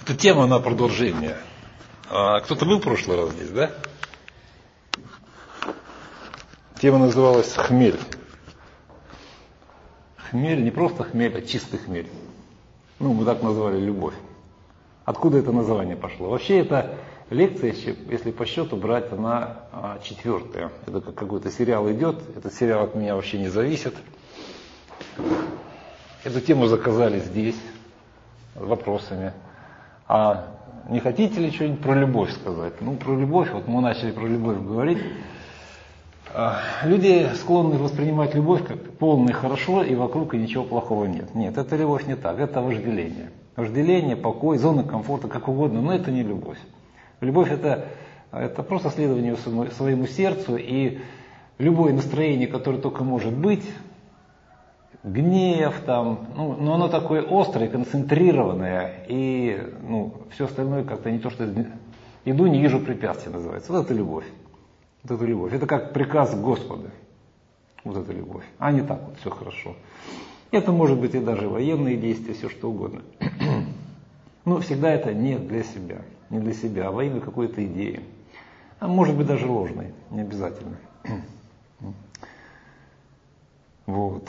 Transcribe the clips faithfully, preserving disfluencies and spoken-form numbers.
Эта тема на продолжение. А, кто-то был в прошлый раз здесь, да? Тема называлась «Хмель». Хмель, не просто хмель, а чистый хмель. Ну, мы так назвали любовь. Откуда это название пошло? Вообще это лекция, если по счету брать, она а, четвертая. Это как какой-то сериал идет, этот сериал от меня вообще не зависит. Эту тему заказали здесь, с вопросами. А не хотите ли что-нибудь про любовь сказать? Ну, про любовь, вот мы начали про любовь говорить. Люди склонны воспринимать любовь как полное хорошо, и вокруг и ничего плохого нет. Нет, это любовь не так, это вожделение. Вожделение, покой, зона комфорта, как угодно, но это не любовь. Любовь это, это просто следование своему, своему сердцу, и любое настроение, которое только может быть, гнев там, ну, но оно такое острое, концентрированное, и ну, все остальное как-то не то, что иду, не вижу препятствий, называется. Вот это любовь. Вот это любовь. Это как приказ Господа. Вот это любовь. А не так вот все хорошо. Это может быть и даже военные действия, все что угодно. Но всегда это не для себя. Не для себя, а во имя какой-то идеи. А может быть даже ложной. Не обязательно. Вот.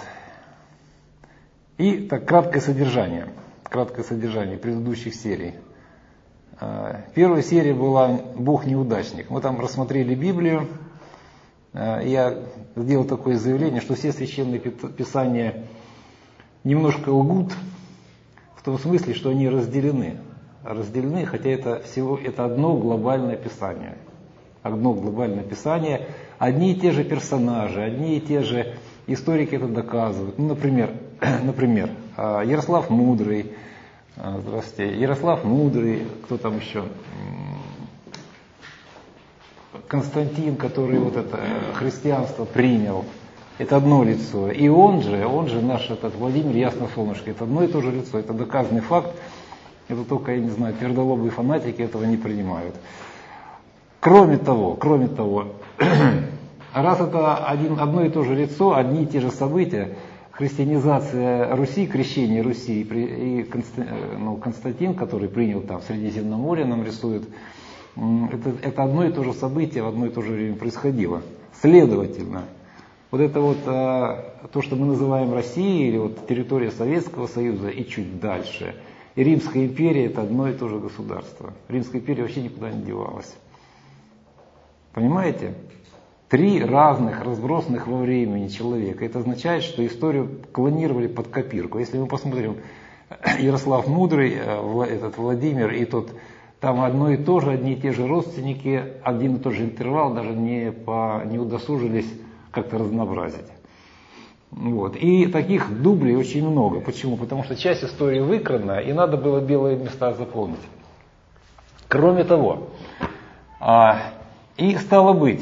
И так краткое содержание. Краткое содержание предыдущих серий. Первая серия была «Бог-неудачник». Мы там рассмотрели Библию. Я сделал такое заявление, что все священные писания немножко лгут, в том смысле, что они разделены. Разделены, хотя это всего это одно глобальное писание. Одно глобальное писание. Одни и те же персонажи, одни и те же историки это доказывают. Ну, например, например Ярослав Мудрый. Здравствуйте. Ярослав Мудрый, кто там еще? Константин, который вот это христианство принял. Это одно лицо. И он же, он же наш этот Владимир Ясносолнышко. Это одно и то же лицо. Это доказанный факт. Это только, я не знаю, твердолобые фанатики этого не принимают. Кроме того, кроме того, раз это один, одно и то же лицо, одни и те же события, христианизация Руси, крещение Руси, и ну, Константин, который принял там Средиземноморье, нам рисует, это, это одно и то же событие в одно и то же время происходило. Следовательно, вот это вот то, что мы называем Россией, или вот территория Советского Союза и чуть дальше, и Римская империя, это одно и то же государство. Римская империя вообще никуда не девалась. Понимаете? Три разных, разбросанных во времени человека. Это означает, что историю клонировали под копирку. Если мы посмотрим Ярослав Мудрый, этот Владимир и тот, там одно и то же, одни и те же родственники, один и тот же интервал, даже не, по, не удосужились как-то разнообразить. Вот. И таких дублей очень много. Почему? Потому что часть истории выкрана, и надо было белые места заполнить. Кроме того, и стало быть,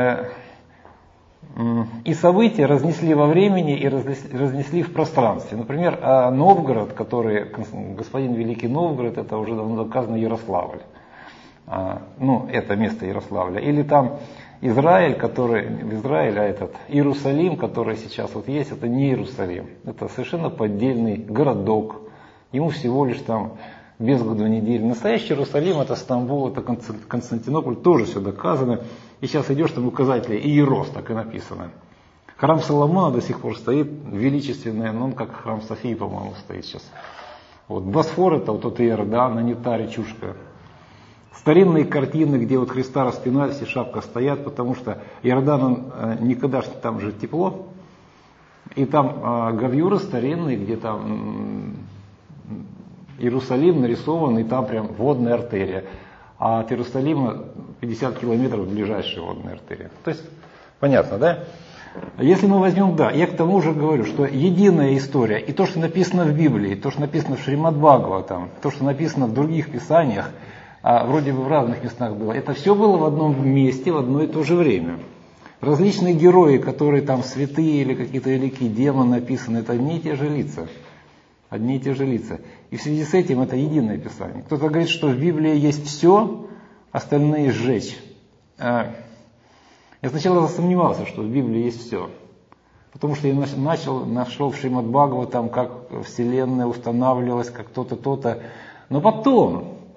и события разнесли во времени и разнесли в пространстве. Например, Новгород, который, господин Великий Новгород, это уже давно доказано Ярославль. Ну, это место Ярославля. Или там Израиль, который, в Израиле, а этот Иерусалим, который сейчас вот есть, это не Иерусалим. Это совершенно поддельный городок. Ему всего лишь там без году недели. Настоящий Иерусалим, это Стамбул, это Константинополь, тоже все доказано. И сейчас идешь, там указатели Иерос, так и написано. Храм Соломона до сих пор стоит, величественный, но он как храм Софии, по-моему, стоит сейчас. Вот Босфор, это вот тот Иордан, а не та речушка. Старинные картины, где вот Христа распинают, все шапка стоят, потому что Иордан, он никогда там же тепло. И там гравюры старинные, где там Иерусалим нарисован, и там прям водная артерия. А от Иерусалима пятьдесят километров ближайшая водная артерия. То есть, понятно, да? Если мы возьмем, да, я к тому же говорю, что единая история, и то, что написано в Библии, то, что написано в Шримад Бхагаватам, то, что написано в других писаниях, а вроде бы в разных местах было, это все было в одном месте, в одно и то же время. Различные герои, которые там святые или какие-то великие демоны написаны, это одни и те же лица. Одни и те же лица. И в связи с этим это единое писание. Кто-то говорит, что в Библии есть все, остальные сжечь. Я сначала засомневался, что в Библии есть все. Потому что я начал, нашел в Шримад Бхагаватам, как Вселенная устанавливалась, как то-то, то-то. Но потом,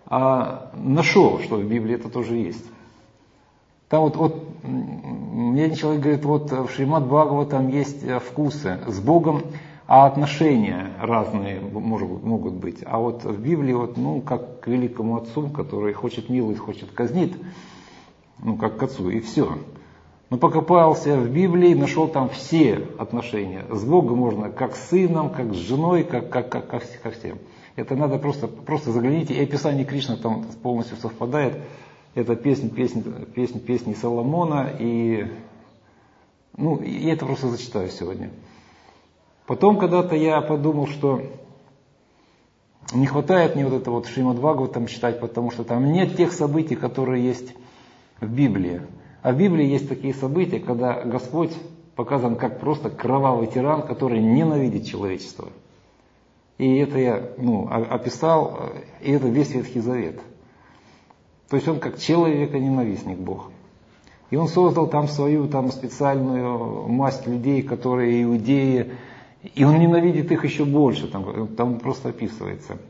а, нашел, что в Библии это тоже есть. Там вот, вот мне один человек говорит, вот в Шримад Бхагаватам есть вкусы с Богом, а отношения разные может, могут быть. А вот в Библии, вот, ну, как к великому отцу, который хочет милует, хочет казнит, ну, как к отцу, и все. Но покопался в Библии, нашел там все отношения. С Богом можно как с сыном, как с женой, как, как, как, как ко всем. Это надо просто, просто загляните, и описание Кришны там полностью совпадает. Это песня, песня, песня, песни Соломона, и, ну, и я это просто зачитаю сегодня. Потом когда-то я подумал, что не хватает мне вот это вот Шримад Бхагаватам читать, потому что там нет тех событий, которые есть в Библии. А в Библии есть такие события, когда Господь показан как просто кровавый тиран, который ненавидит человечество. И это я ну, описал, и это весь Ветхий Завет. То есть он как человека-ненавистник Бог. И он создал там свою там, специальную масть людей, которые иудеи, и он ненавидит их еще больше, там, там просто описывается.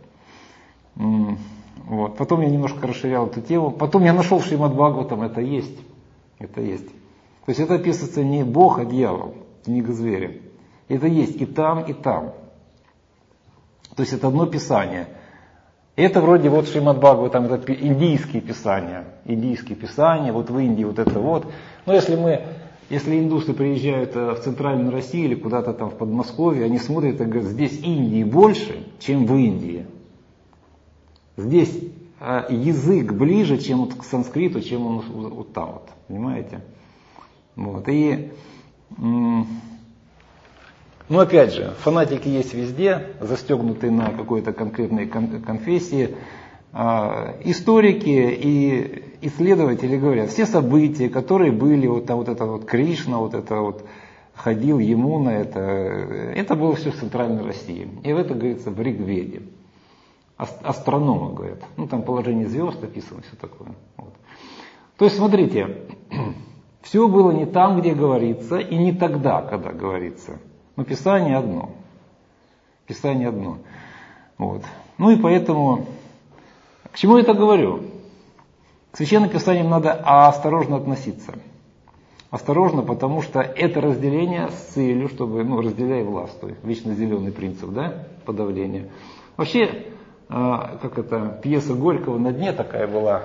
Вот. Потом я немножко расширял эту тему. Потом я нашел в Шримад Бхагаватам, это есть. Это есть. То есть это описывается не Бог, а дьявол, книга зверя. Это есть и там, и там. То есть это одно писание. Это вроде вот Шримад Бхагаватам, это индийские писания. Индийские писания, вот в Индии вот это вот. Но если мы, если индусы приезжают в центральную Россию или куда-то там в Подмосковье, они смотрят и говорят, здесь Индии больше, чем в Индии. Здесь язык ближе, чем вот к санскриту, чем он вот там вот. Понимаете? Вот. И, ну опять же, фанатики есть везде, застегнутые на какой-то конкретной конфессии. Историки и исследователи говорят, все события, которые были, вот, там, вот это вот Кришна, вот это вот ходил Ямуна, это, это было все в Центральной России. И в это говорится в Ригведе. Астрономы говорят. Ну там положение звезд описано, все такое. Вот. То есть смотрите, все было не там, где говорится, и не тогда, когда говорится. Но Писание одно. Писание одно. Вот. Ну и поэтому, к чему я это говорю? К Священным Писаниям надо осторожно относиться. Осторожно, потому что это разделение с целью, чтобы, ну, разделяй властвуй. Вечно зеленый принцип, да, подавления. Вообще, как это, пьеса Горького «На дне» такая была.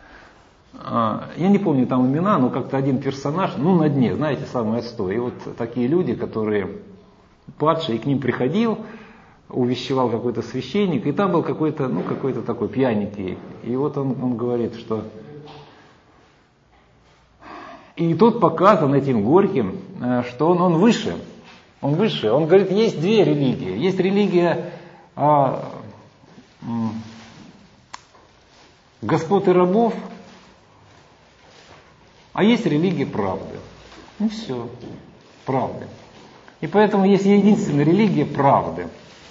Я не помню там имена, но как-то один персонаж, ну на дне, знаете, самый отстой. И вот такие люди, которые падшие, к ним приходил, увещевал какой-то священник, и там был какой-то, ну какой-то такой пьяненький. И вот он, он говорит, что... И тот показан этим Горьким, что он, он выше. Он выше. Он говорит, есть две религии. Есть религия а, господ и рабов, а есть религия правды. Ну все, правды. И поэтому есть единственная религия правды.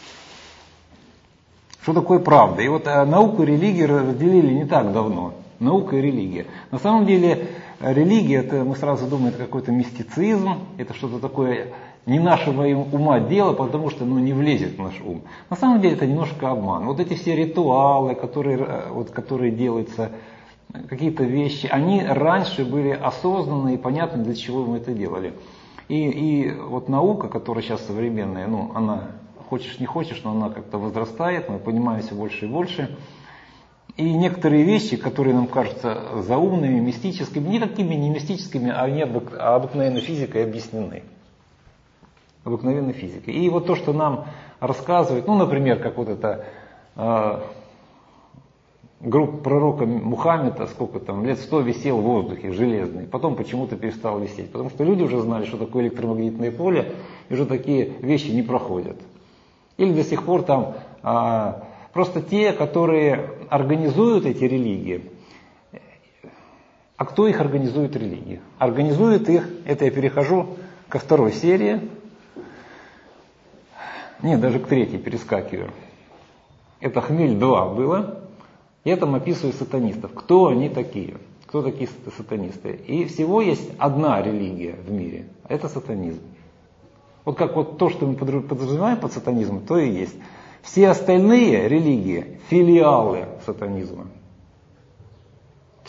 Что такое правда? И вот а, науку и религию разделили не так давно. Наука и религия. На самом деле религия, это мы сразу думаем, это какой-то мистицизм, это что-то такое не нашего ума дело, потому что ну, не влезет в наш ум. На самом деле это немножко обман. Вот эти все ритуалы, которые, вот, которые делаются, какие-то вещи, они раньше были осознанны и понятны, для чего мы это делали. И, и вот наука, которая сейчас современная, ну, она, хочешь не хочешь, но она как-то возрастает, мы понимаем все больше и больше. И некоторые вещи, которые нам кажутся заумными, мистическими, никакими не мистическими, а они обык, обыкновенной физикой объяснены. Обыкновенной физикой. И вот то, что нам рассказывают, ну, например, как вот это э, группа пророка Мухаммеда, сколько там, лет сто висел в воздухе, железный, потом почему-то перестал висеть, потому что люди уже знали, что такое электромагнитное поле, и уже такие вещи не проходят. Или до сих пор там... Э, Просто те, которые организуют эти религии, а кто их организует религии? Организует их, это я перехожу ко второй серии, нет, даже к третьей перескакиваю. Это Хмель два было, и там описываю сатанистов. Кто они такие? Кто такие сатанисты? И всего есть одна религия в мире, это сатанизм. Вот как вот то, что мы подразумеваем под сатанизмом, то и есть. Все остальные религии – филиалы сатанизма.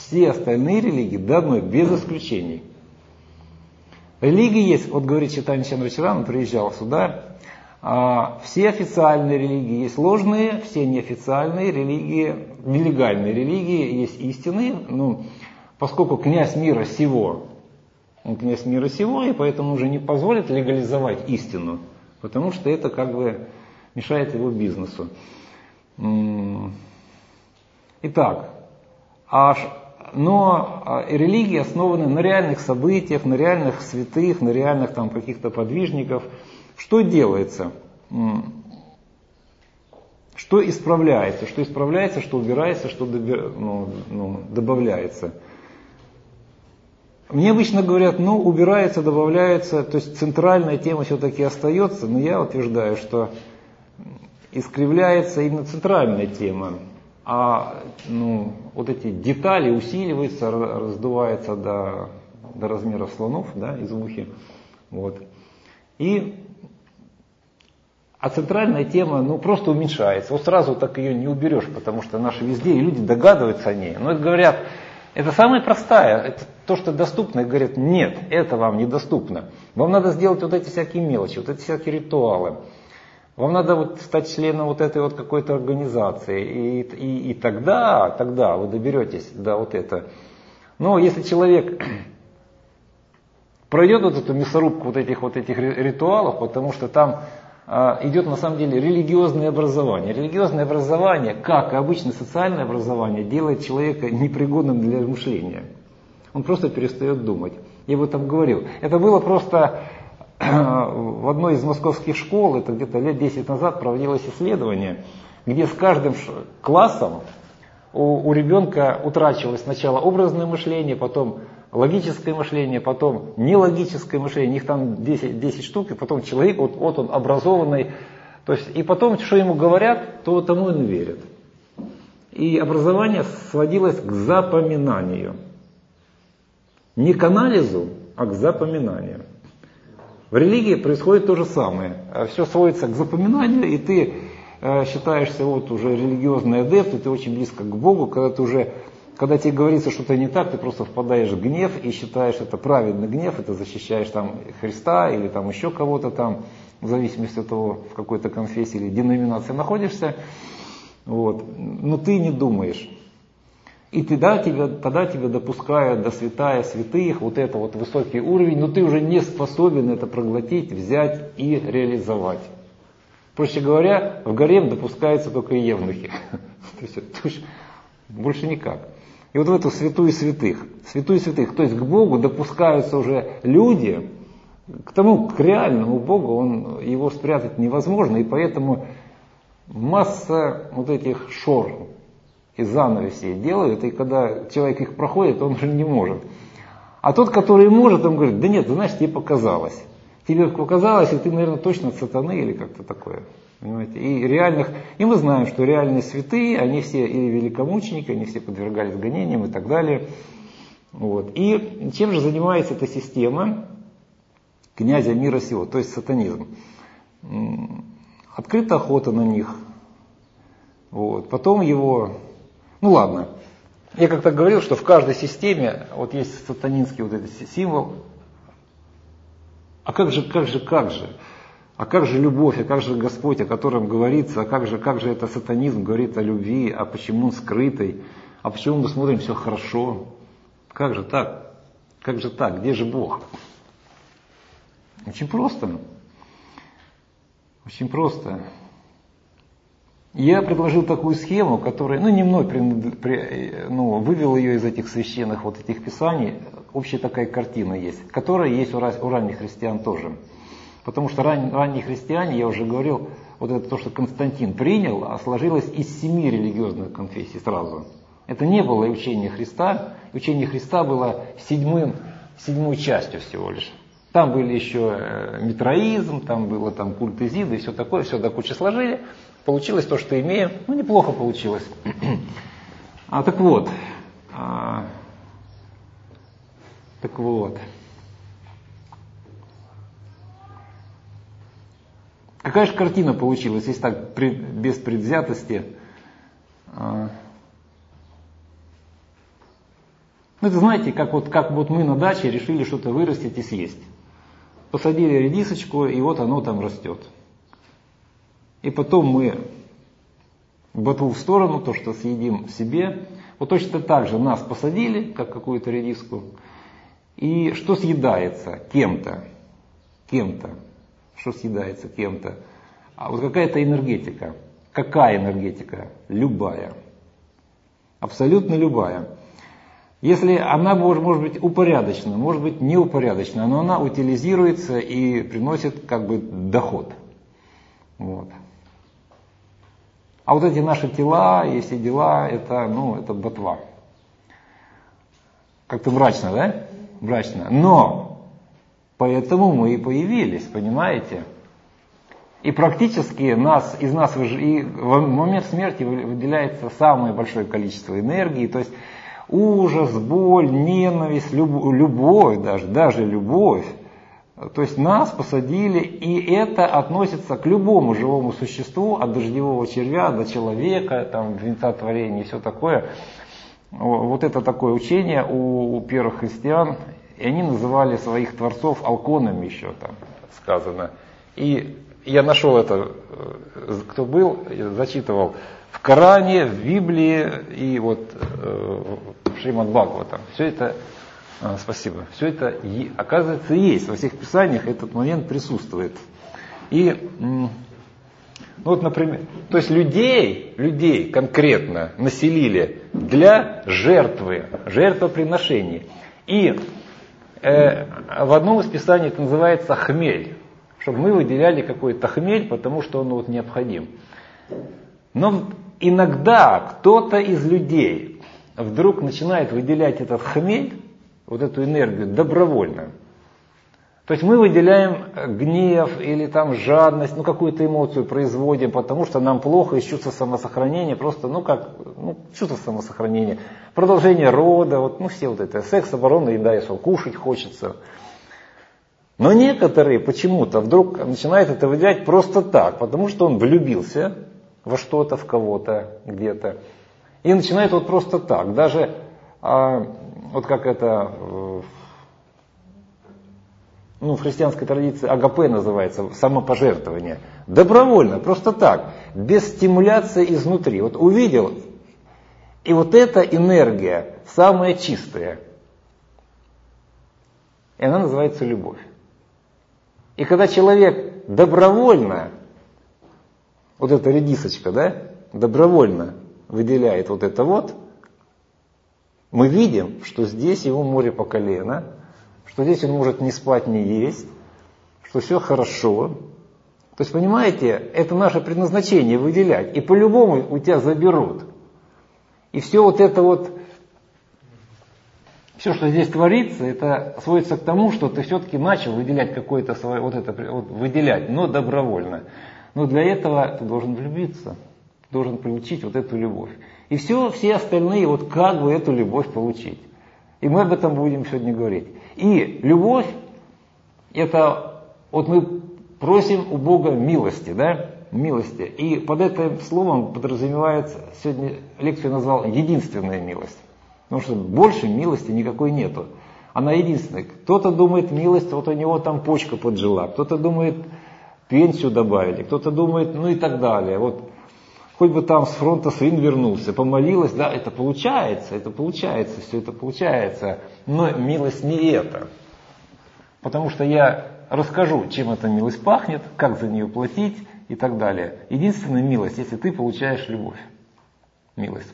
Все остальные религии до одной, без исключений. Религии есть, вот говорит Чайтанья Чандрачаран, он приезжал сюда, а, все официальные религии есть ложные, все неофициальные религии, нелегальные религии есть истинные, ну, поскольку князь мира сего, он князь мира сего, и поэтому уже не позволит легализовать истину, потому что это как бы мешает его бизнесу. Итак, аж, но религии основаны на реальных событиях, на реальных святых, на реальных там каких-то подвижников. Что делается? Что исправляется? Что исправляется, что убирается, что доби- ну, ну, добавляется? Мне обычно говорят, ну, убирается, добавляется, то есть центральная тема все-таки остается, но я утверждаю, что искривляется именно центральная тема, а ну, вот эти детали усиливаются, раздуваются до, до размеров слонов, да, извухи. Вот. И, а центральная тема ну, просто уменьшается. Вот сразу так ее не уберешь, потому что наши везде, и люди догадываются о ней. Но это говорят, это самая простая, это то, что доступно, и говорят, нет, это вам недоступно. Вам надо сделать вот эти всякие мелочи, вот эти всякие ритуалы. Вам надо вот стать членом вот этой вот какой-то организации, и, и, и тогда, тогда вы доберетесь до вот этого. Но если человек пройдет вот эту мясорубку вот этих вот этих ритуалов, потому что там а, идет на самом деле религиозное образование. Религиозное образование, как и обычное социальное образование, делает человека непригодным для мышления. Он просто перестает думать. Я об этом говорил. Это было просто в одной из московских школ, это где-то лет десять назад проводилось исследование, где с каждым классом у, у ребенка утрачивалось сначала образное мышление, потом логическое мышление, потом нелогическое мышление, их там десять, десять штук, и потом человек, вот, вот он образованный, то есть, и потом, что ему говорят, то тому он верит. И образование сводилось к запоминанию. Не к анализу, а к запоминанию. В религии происходит то же самое. Все сводится к запоминанию, и ты э, считаешься вот уже религиозный адепт, и ты очень близко к Богу, когда ты уже, когда тебе говорится что-то не так, ты просто впадаешь в гнев и считаешь это праведный гнев, и ты защищаешь там Христа или там еще кого-то там, в зависимости от того, в какой-то конфессии или деноминации находишься. Вот. Но ты не думаешь. И тогда тебя, тогда тебя допускают до святая святых, вот это вот высокий уровень, но ты уже не способен это проглотить, взять и реализовать. Проще говоря, в гарем допускаются только евнухи. То есть больше никак. И вот в эту святую святых, святую святых, то есть к Богу допускаются уже люди, к тому, к реальному Богу, он, его спрятать невозможно, и поэтому масса вот этих шор и занавеси делают, и когда человек их проходит, он уже не может. А тот, который может, он говорит, да нет, знаешь, тебе показалось. Тебе показалось, и ты, наверное, точно от сатаны или как-то такое. Понимаете? И реальных, и мы знаем, что реальные святые, они все или великомученики, они все подвергались гонениям и так далее. Вот. И чем же занимается эта система князя мира сего, то есть сатанизм? Открыта охота на них. Вот. Потом его... Ну ладно, я как-то говорил, что в каждой системе вот есть сатанинский вот этот символ. А как же, как же, как же? А как же любовь, а как же Господь, о котором говорится, а как же, как же это сатанизм говорит о любви, а почему он скрытый, а почему мы смотрим все хорошо? Как же так? Как же так? Где же Бог? Очень просто. Очень просто. Я предложил такую схему, которая, ну не мной, ну, вывел ее из этих священных вот этих писаний, общая такая картина есть, которая есть у ранних христиан тоже. Потому что ран, ранние христиане, я уже говорил, вот это то, что Константин принял, а сложилось из семи религиозных конфессий сразу. Это не было учение Христа, учение Христа было седьмым, седьмой частью всего лишь. Там были еще митраизм, там было там культ Изиды и все такое, все до кучи сложили. Получилось то, что имеем. Ну, неплохо получилось. А, так вот. А, так вот. Какая же картина получилась, если так, без предвзятости. А, Ну, это знаете, как вот, как вот мы на даче решили что-то вырастить и съесть. Посадили редисочку, и вот оно там растет. И потом мы ботву в сторону, то, что съедим себе. Вот точно так же нас посадили, как какую-то редиску. И что съедается кем-то? Кем-то. Что съедается кем-то? А вот какая-то энергетика. Какая энергетика? Любая. Абсолютно любая. Если она может, может быть упорядочена, может быть неупорядочена, но она утилизируется и приносит как бы доход. Вот. А вот эти наши тела и все дела, это, ну, это ботва. Как-то мрачно, да? Мрачно. Но поэтому мы и появились, понимаете? И практически нас, из нас и в момент смерти выделяется самое большое количество энергии. То есть ужас, боль, ненависть, любовь, даже, даже любовь. То есть нас посадили, и это относится к любому живому существу, от дождевого червя до человека, там, венца творения и все такое. Вот это такое учение у, у первых христиан, и они называли своих творцов алконами еще там сказано. И я нашел это, кто был, зачитывал в Коране, в Библии и вот в Шримад Бхагаватам. Все это, спасибо, все это оказывается есть, во всех писаниях этот момент присутствует. И, ну вот, например, то есть людей, людей конкретно населили для жертвы, жертвоприношений. И э, в одном из писаний это называется хмель. Чтобы мы выделяли какой-то хмель, потому что он вот необходим. Но иногда кто-то из людей вдруг начинает выделять этот хмель, вот эту энергию, добровольно. То есть мы выделяем гнев или там жадность, ну какую-то эмоцию производим, потому что нам плохо из чувства самосохранения, просто, ну как, ну, чувство самосохранения, продолжение рода, вот, ну все вот это, секс, оборона, еда, и сон, кушать хочется. Но некоторые почему-то вдруг начинают это выделять просто так, потому что он влюбился во что-то, в кого-то, где-то. И начинает вот просто так. Даже, а, вот как это, ну, в христианской традиции агапе называется, самопожертвование. Добровольно, просто так, без стимуляции изнутри. Вот увидел, и вот эта энергия самая чистая. И она называется любовь. И когда человек добровольно, вот эта редисочка, да, добровольно выделяет вот это вот, мы видим, что здесь его море по колено, что здесь он может не спать, не есть, что все хорошо. То есть, понимаете, это наше предназначение выделять. И по-любому у тебя заберут. И все вот это вот, все, что здесь творится, это сводится к тому, что ты все-таки начал выделять какое-то свое, вот это, вот, выделять, но добровольно. Но для этого ты должен влюбиться, должен получить вот эту любовь. И все, все остальные, вот как бы эту любовь получить. И мы об этом будем сегодня говорить. И любовь, это, вот мы просим у Бога милости, да, милости. И под этим словом подразумевается, сегодня лекцию назвал «единственная милость». Потому что больше милости никакой нету. Она единственная. Кто-то думает, милость, вот у него там почка поджила. Кто-то думает, пенсию добавили. Кто-то думает, ну и так далее. Вот хоть бы там с фронта сын вернулся, помолилась, да, это получается, это получается, все это получается. Но милость не это. Потому что я расскажу, чем эта милость пахнет, как за нее платить и так далее. Единственная милость, если ты получаешь любовь. Милость.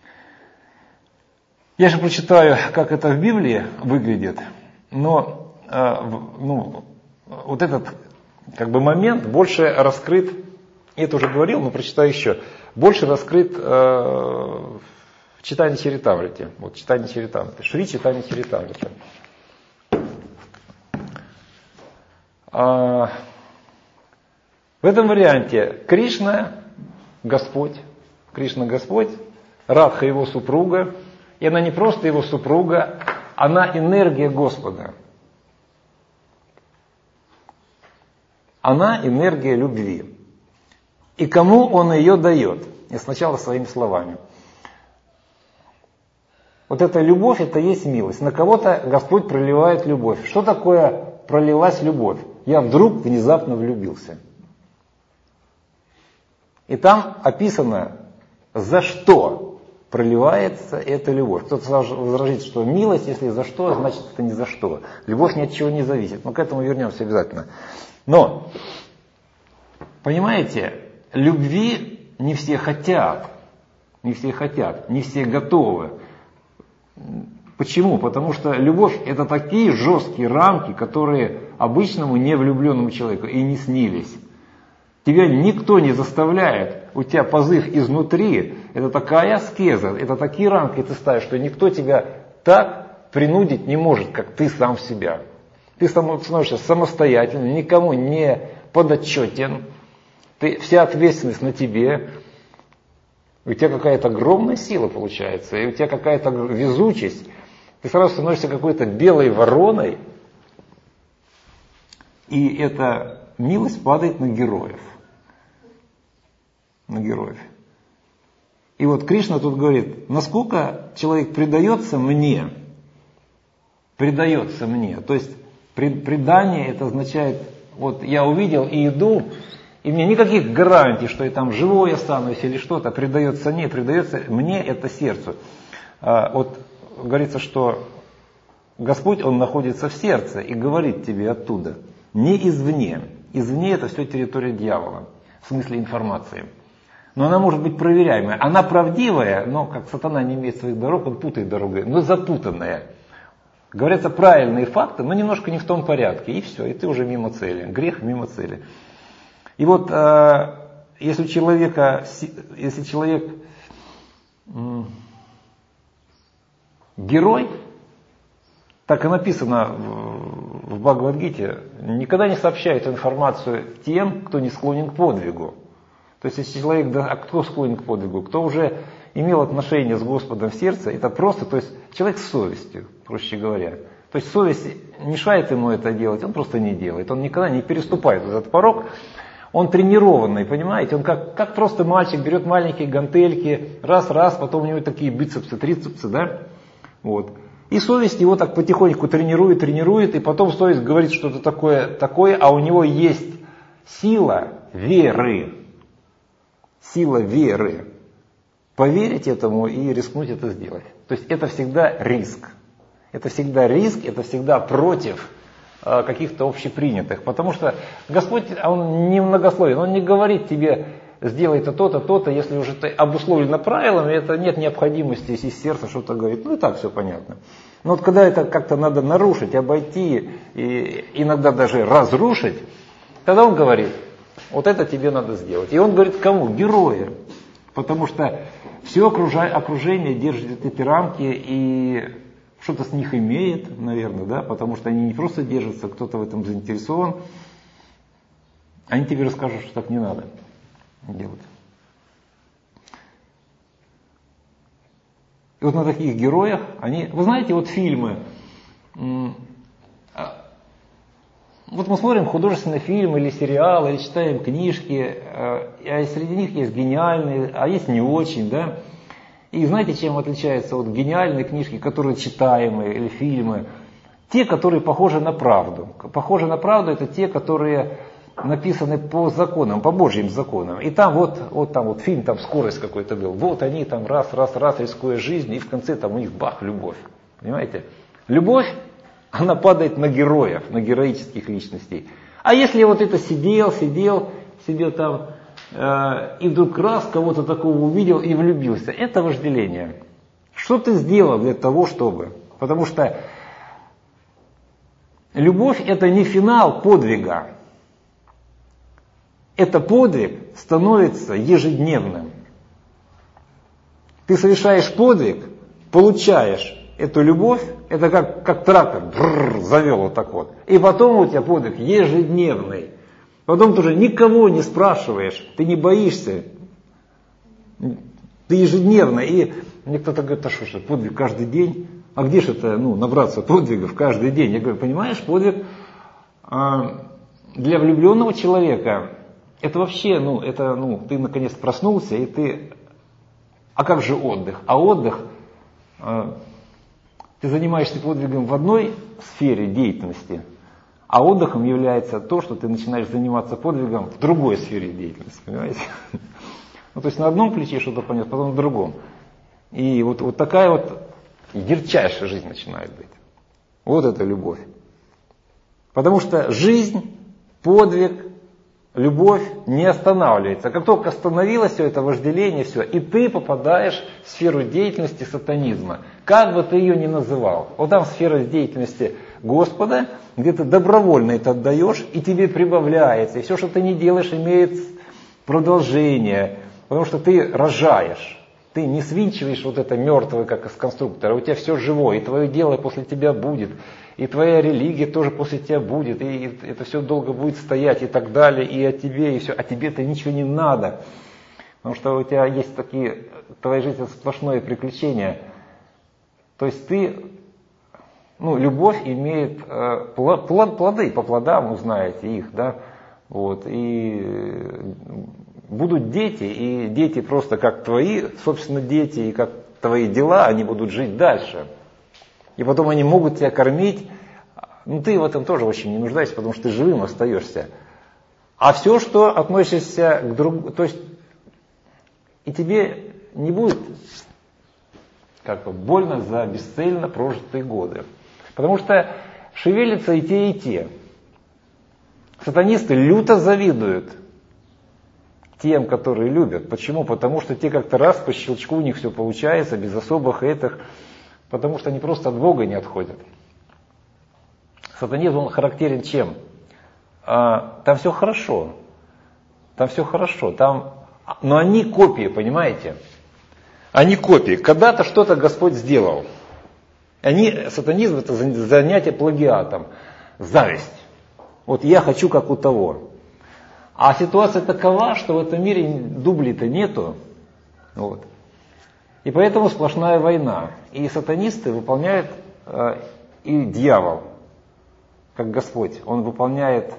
Я же прочитаю, как это в Библии выглядит, но э, ну, вот этот как бы момент больше раскрыт, я это уже говорил, но прочитаю еще, больше раскрыт э, в читании Чаритамрити. Вот читание Чаритамрити, Шри читание Чаритамрити. А, в этом варианте Кришна Господь, Кришна Господь, Радха его супруга. И она не просто его супруга, она энергия Господа. Она энергия любви. И кому он ее дает? И сначала своими словами. Вот эта любовь, это есть милость. На кого-то Господь проливает любовь. Что такое пролилась любовь? Я вдруг внезапно влюбился. И там описано, за что проливается эта любовь. Кто-то сразу возразит, что милость, если за что, значит это не за что. Любовь ни от чего не зависит. Но к этому вернемся обязательно. Но, понимаете, любви не все хотят. Не все хотят, не все готовы. Почему? Потому что любовь – это такие жесткие рамки, которые обычному невлюбленному человеку и не снились. Тебя никто не заставляет, у тебя позыв изнутри, это такая аскеза, это такие рамки ты ставишь, что никто тебя так принудить не может, как ты сам себя. Ты становишься самостоятельным, никому не подотчетен, ты, вся ответственность на тебе. У тебя какая-то огромная сила получается, и у тебя какая-то везучесть. Ты сразу становишься какой-то белой вороной, и эта милость падает на героев. На героев. И вот Кришна тут говорит, насколько человек предается мне, предается мне. То есть предание это означает, вот я увидел и иду, и мне никаких гарантий, что я там живой останусь или что-то, предается не, предается мне это сердцу. А, вот говорится, что Господь, Он находится в сердце и говорит тебе оттуда, не извне. Извне это все территория дьявола, в смысле информации. Но она может быть проверяемая. Она правдивая, но как сатана не имеет своих дорог, он путает дорогой, но запутанная. Говорятся правильные факты, но немножко не в том порядке, и все, и ты уже мимо цели. Грех мимо цели. И вот э, если, человека, если человек э, герой, так и написано в, в Бхагавад-гите, никогда не сообщает информацию тем, кто не склонен к подвигу. То есть если человек, да, а кто склонен к подвигу? Кто уже имел отношение с Господом в сердце, это просто, то есть человек с совестью, проще говоря. То есть совесть мешает ему это делать, он просто не делает, он никогда не переступает этот порог. Он тренированный, понимаете, он как, как просто мальчик берет маленькие гантельки, раз-раз, потом у него такие бицепсы, трицепсы, да, вот. И совесть его так потихоньку тренирует, тренирует, и потом совесть говорит что-то такое, такое, а у него есть сила веры, сила веры, поверить этому и рискнуть это сделать. То есть это всегда риск, это всегда риск, это всегда против каких-то общепринятых, потому что Господь, Он не многословен, Он не говорит тебе, сделай это то-то, то-то, если уже это обусловлено правилами, это нет необходимости из сердца что-то говорить, ну и так все понятно. Но вот когда это как-то надо нарушить, обойти, и иногда даже разрушить, тогда Он говорит, вот это тебе надо сделать. И Он говорит кому? Героям, потому что все окружение держит эти рамки и что-то с них имеет, наверное, да, потому что они не просто держатся, кто-то в этом заинтересован. Они тебе расскажут, что так не надо делать. И вот на таких героях, они, вы знаете, вот фильмы, вот мы смотрим художественные фильмы или сериалы, или читаем книжки, а среди них есть гениальные, а есть не очень, да. И знаете, чем отличаются вот гениальные книжки, которые читаемые, или фильмы? Те, которые похожи на правду. Похожи на правду, это те, которые написаны по законам, по Божьим законам. И там вот, вот там вот фильм, там скорость какой-то был. Вот они там раз, раз, раз, рискуя жизнью, и в конце там у них бах, любовь. Понимаете? Любовь, она падает на героев, на героических личностей. А если вот это сидел, сидел, сидел там, и вдруг раз кого-то такого увидел и влюбился. Это вожделение. Что ты сделал для того, чтобы? Потому что любовь это не финал подвига. Это подвиг становится ежедневным. Ты совершаешь подвиг, получаешь эту любовь, это как, как трактор, бррр, завел вот так вот. И потом у тебя подвиг ежедневный. Потом ты уже никого не спрашиваешь, ты не боишься, ты ежедневно. И мне кто-то говорит, а что ж, подвиг каждый день? А где же это, ну, набраться подвигов каждый день? Я говорю, понимаешь, подвиг а, для влюбленного человека, это вообще, ну, это, ну, ты наконец проснулся, и ты, а как же отдых? А отдых, а, Ты занимаешься подвигом в одной сфере деятельности, а отдыхом является то, что ты начинаешь заниматься подвигом в другой сфере деятельности, понимаете? Ну, то есть на одном плече что-то понес, потом на другом. И вот, вот такая вот ярчайшая жизнь начинает быть. Вот это любовь. Потому что жизнь, подвиг, любовь не останавливается. Как только остановилось все это вожделение, все, и ты попадаешь в сферу деятельности сатанизма. Как бы ты ее ни называл. Вот там сфера деятельности Господа, где ты добровольно это отдаешь, и тебе прибавляется. И все, что ты не делаешь, имеет продолжение. Потому что ты рожаешь. Ты не свинчиваешь вот это мертвое, как из конструктора. У тебя все живое, и твое дело после тебя будет. И твоя религия тоже после тебя будет, и это все долго будет стоять, и так далее, и о тебе, и все. А тебе-то ничего не надо. Потому что у тебя есть такие, твоя жизнь сплошное приключение. То есть ты, ну, любовь имеет э, плод, плоды, по плодам узнаете их, да, вот, и будут дети, и дети просто как твои, собственно, дети, и как твои дела, они будут жить дальше. И потом они могут тебя кормить. Ну, ты в этом тоже очень не нуждаешься, потому что ты живым остаешься. А все, что относишься к другу, то есть и тебе не будет как бы больно за бесцельно прожитые годы. Потому что шевелятся и те, и те. Сатанисты люто завидуют тем, которые любят. Почему? Потому что те как-то раз по щелчку у них все получается, без особых этих. Потому что они просто от Бога не отходят. Сатанизм, он характерен чем? А, там все хорошо. Там все хорошо. Там... Но они копии, понимаете? Они копии. Когда-то что-то Господь сделал. Они, сатанизм это занятие плагиатом. Зависть. Вот я хочу как у того. А ситуация такова, что в этом мире дублей-то нету. Вот. И поэтому сплошная война. И сатанисты выполняют, э, и дьявол, как Господь, он выполняет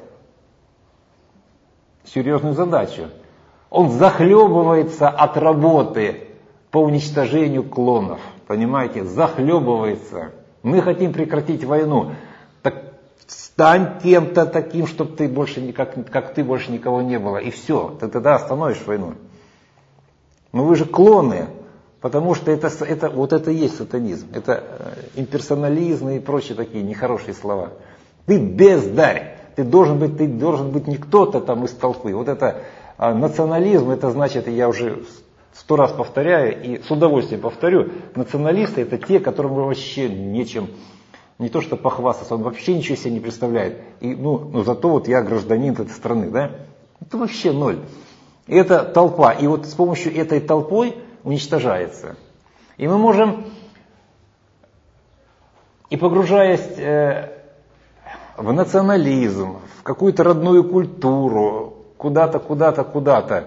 серьезную задачу. Он захлебывается от работы по уничтожению клонов. Понимаете, захлебывается. Мы хотим прекратить войну. Так стань кем-то таким, чтобы ты больше, как, как ты больше никого не было. И все, ты тогда остановишь войну. Но вы же клоны. Потому что это, это, вот это и есть сатанизм. Это имперсонализм и прочие такие нехорошие слова. Ты бездарь. Ты должен быть, ты должен быть не кто-то там из толпы. Вот это а, национализм, это значит, я уже сто раз повторяю и с удовольствием повторю, националисты это те, которым вообще нечем, не то что похвастаться, он вообще ничего себе не представляет. И, ну, ну зато вот я гражданин этой страны, да? Это вообще ноль. И это толпа. И вот с помощью этой толпой уничтожается. И мы можем, и погружаясь э, в национализм, в какую-то родную культуру, куда-то, куда-то, куда-то,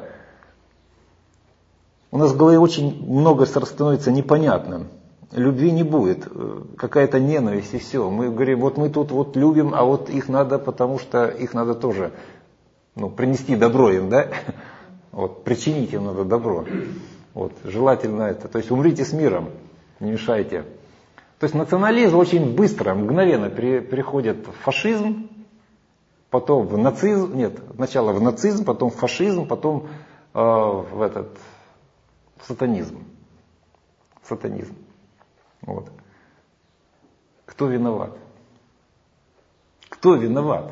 у нас в голове очень много становится непонятным. Любви не будет, какая-то ненависть и все. Мы говорим, вот мы тут вот любим, а вот их надо, потому что их надо тоже, ну, принести добро им, да? Вот, причинить им надо добро. Вот, желательно это. То есть умрите с миром, не мешайте. То есть национализм очень быстро, мгновенно переходит в фашизм, потом в нацизм, нет, сначала в нацизм, потом в фашизм, потом э, в этот в сатанизм. Сатанизм. Вот. Кто виноват? Кто виноват?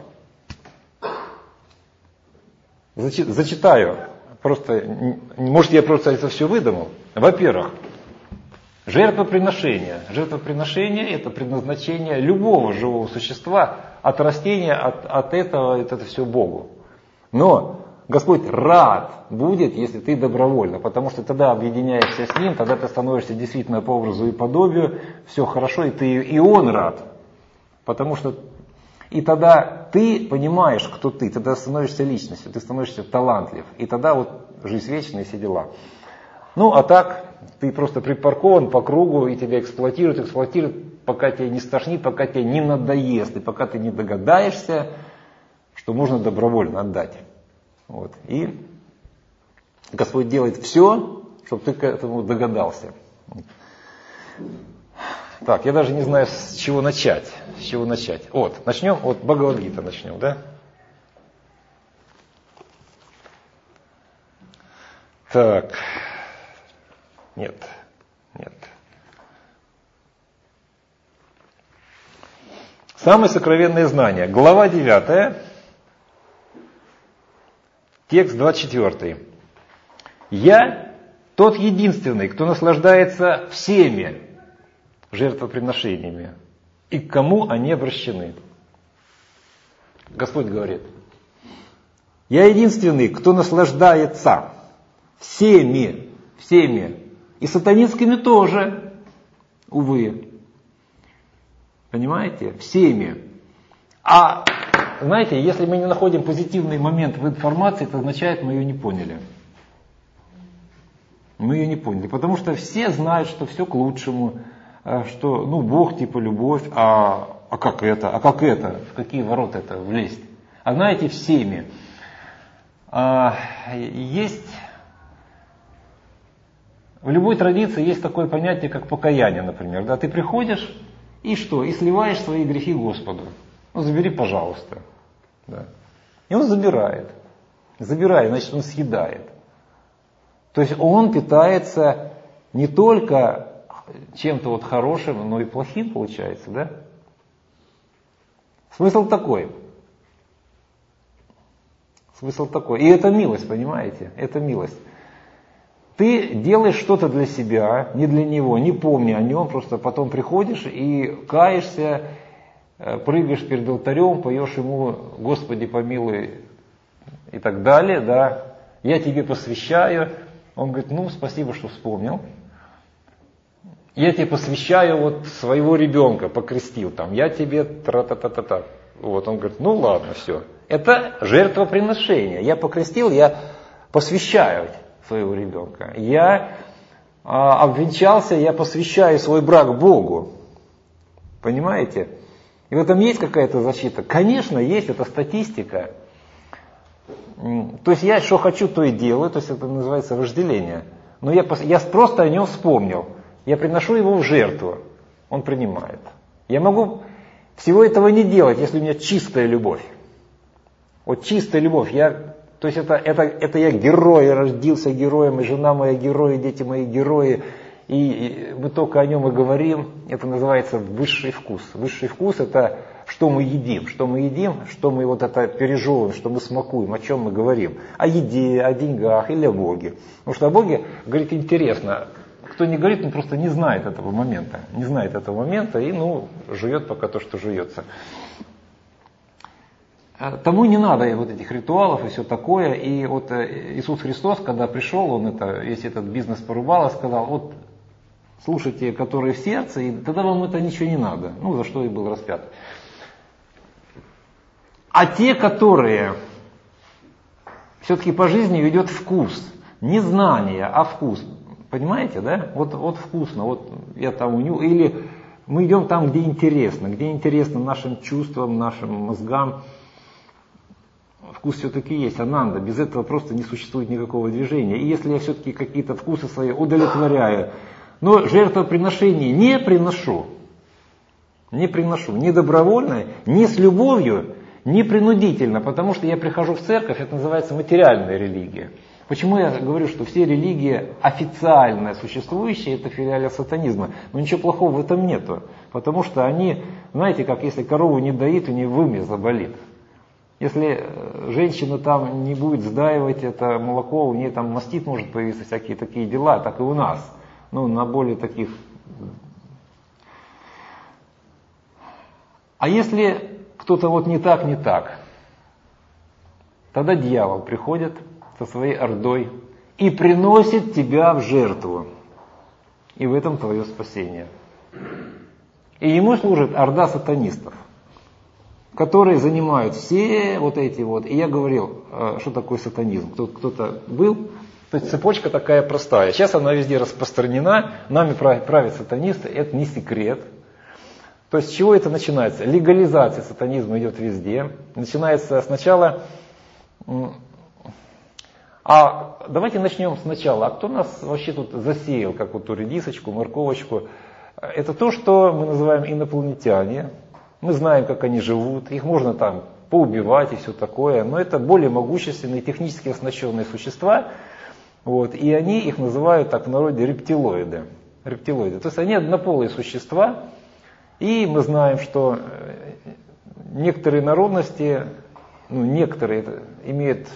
Зачи- зачитаю. Просто, может, я просто это все выдумал. Во-первых, жертвоприношение. Жертвоприношение – это предназначение любого живого существа от растения, от, от этого, это все Богу. Но Господь рад будет, если ты добровольно, потому что тогда объединяешься с Ним, тогда ты становишься действительно по образу и подобию, все хорошо, и, ты, и Он рад. Потому что и тогда ты понимаешь, кто ты, тогда становишься личностью, ты становишься талантлив. И тогда вот жизнь вечная и все дела. Ну, а так, ты просто припаркован по кругу, и тебя эксплуатируют, эксплуатируют, пока тебя не стошнит, пока тебе не надоест, и пока ты не догадаешься, что можно добровольно отдать. Вот. И Господь делает все, чтобы ты к этому догадался. Так, я даже не знаю, с чего начать. С чего начать. Вот, начнем, от Бхагавад-гита начнем, да? Так. Нет, нет. Самые сокровенные знания. Глава девятая, текст двадцать четвёртый. Я тот единственный, кто наслаждается всеми жертвоприношениями и к кому они обращены. Господь говорит, я единственный, кто наслаждается всеми, всеми, и сатанинскими тоже, увы. Понимаете? Всеми. А, знаете, если мы не находим позитивный момент в информации, это означает, мы ее не поняли. Мы ее не поняли, потому что все знают, что все к лучшему, что, ну, Бог типа любовь, а, а как это, а как это, в какие ворота это влезть? А знаете, всеми. А, есть, в любой традиции есть такое понятие, как покаяние, например. Да? Ты приходишь и что? И сливаешь свои грехи Господу. Ну, забери, пожалуйста. Да. И Он забирает. Забирает, значит, Он съедает. То есть Он питается не только чем-то вот хорошим, но и плохим, получается, да? Смысл такой. Смысл такой. И это милость, понимаете? Это милость. Ты делаешь что-то для себя, не для него, не помни о нем, просто потом приходишь и каешься, прыгаешь перед алтарем, поешь ему «Господи, помилуй» и так далее, да. Я тебе посвящаю. Он говорит, ну, спасибо, что вспомнил. Я тебе посвящаю вот своего ребенка, покрестил там, я тебе тра-та-та-та-та. Вот, он говорит, ну ладно, все. Это жертвоприношение. Я покрестил, я посвящаю своего ребенка. Я а, обвенчался, я посвящаю свой брак Богу. Понимаете? И в этом есть какая-то защита? Конечно, есть, это статистика. То есть я что хочу, то и делаю, то есть это называется вожделение. Но я, я просто о нем вспомнил. Я приношу его в жертву, он принимает. Я могу всего этого не делать, если у меня чистая любовь. Вот чистая любовь, я, то есть это, это, это я герой, я родился героем, и жена моя герой, и дети мои герои, и, и мы только о нем и говорим. Это называется высший вкус. Высший вкус — это что мы едим, что мы едим, что мы вот это пережевываем, что мы смакуем, о чем мы говорим. О еде, о деньгах или о Боге. Потому что о Боге говорить интересно. Кто не говорит, он просто не знает этого момента. Не знает этого момента и, ну, жует пока то, что жуется. Тому не надо вот этих ритуалов и все такое. И вот Иисус Христос, когда пришел, он это, весь этот бизнес порубал и сказал, вот слушайте, которые в сердце, и тогда вам это ничего не надо. Ну, за что и был распят. А те, которые все-таки по жизни ведет вкус, не знание, а вкус. Понимаете, да? Вот, вот вкусно, вот я там уню. Или мы идем там, где интересно, где интересно нашим чувствам, нашим мозгам. Вкус все-таки есть, ананда. Без этого просто не существует никакого движения. И если я все-таки какие-то вкусы свои удовлетворяю, но жертвоприношение не приношу, не приношу, ни добровольно, ни с любовью, ни принудительно, потому что я прихожу в церковь, это называется материальная религия. Почему я говорю, что все религии официально существующие, это филиалы сатанизма, но ничего плохого в этом нету, потому что они, знаете, как если корову не доит, у нее вымя заболит. Если женщина там не будет сдаивать это молоко, у нее там мастит может появиться, всякие такие дела, так и у нас. Ну, на более таких. А если кто-то вот не так, не так, тогда дьявол приходит со своей ордой и приносит тебя в жертву. И в этом твое спасение. И ему служит орда сатанистов, которые занимают все вот эти вот. И я говорил, что такое сатанизм. Кто-то был. То есть цепочка такая простая. Сейчас она везде распространена. Нами правят сатанисты. Это не секрет. То есть с чего это начинается? Легализация сатанизма идет везде. Начинается сначала... А давайте начнем сначала. А кто нас вообще тут засеял, как вот ту редисочку, морковочку? это то, что мы называем инопланетяне. Мы знаем, как они живут, их можно там поубивать и все такое, но это более могущественные, технически оснащенные существа, вот, и они их называют так в народе рептилоиды. рептилоиды. То есть они однополые существа, и мы знаем, что некоторые народности, ну некоторые имеют...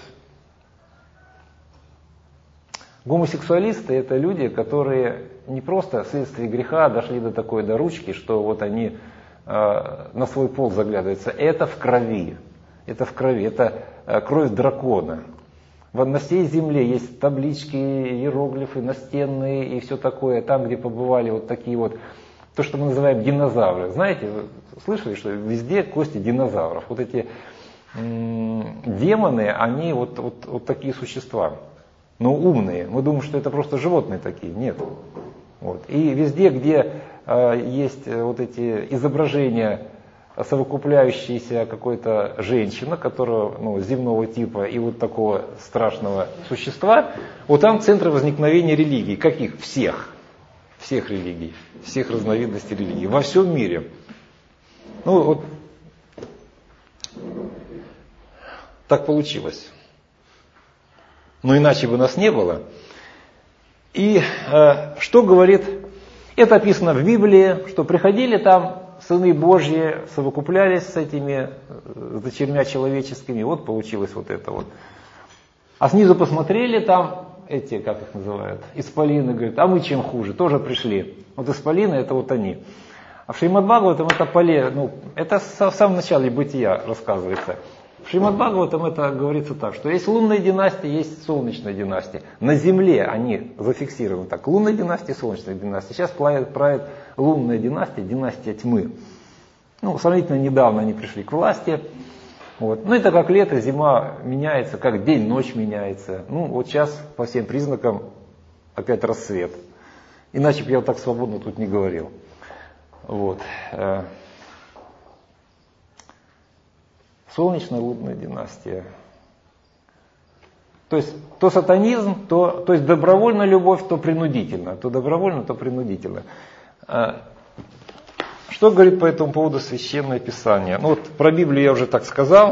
Гомосексуалисты — это люди, которые не просто вследствие греха дошли до такой доручки, что вот они э, на свой пол заглядываются. Это в крови. Это в крови. Это э, кровь дракона. В, на всей земле есть таблички, иероглифы настенные и все такое. Там, где побывали вот такие вот, то, что мы называем динозавры. Знаете, вы слышали, что везде кости динозавров. Вот эти м- демоны, они вот, вот, вот такие существа. Но умные. Мы думаем, что это просто животные такие. Нет. Вот. И везде, где э, есть вот эти изображения совокупляющейся какой-то женщины, которая ну, земного типа и вот такого страшного существа, вот там центры возникновения религий. Каких? Всех. Всех религий. Всех разновидностей религий. Во всем мире. Ну вот так получилось. Но иначе бы нас не было. И э, что говорит, это описано в Библии, что приходили там сыны Божьи, совокуплялись с этими с дочерьмя человеческими, вот получилось вот это вот. А снизу посмотрели там эти, как их называют, исполины, говорят, а мы чем хуже, тоже пришли. Вот исполины — это вот они. А в Шримад Бхагаватам это поле, ну, это в самом начале бытия рассказывается. В Шримад Бхагаватам это говорится так, что есть лунная династия, есть солнечная династия. На Земле они зафиксированы так. Лунная династия, солнечная династия. Сейчас правит, правит лунная династия, династия тьмы. Ну, сравнительно недавно они пришли к власти. Вот. Ну, это как лето, зима меняется, как день, ночь меняется. Ну, вот сейчас по всем признакам опять рассвет. Иначе бы я вот так свободно тут не говорил. Вот. Солнечная, лунная династия. То есть то сатанизм, то, то есть добровольная любовь, то принудительно. То добровольно, то принудительно. Что говорит по этому поводу Священное Писание? Ну вот про Библию я уже так сказал.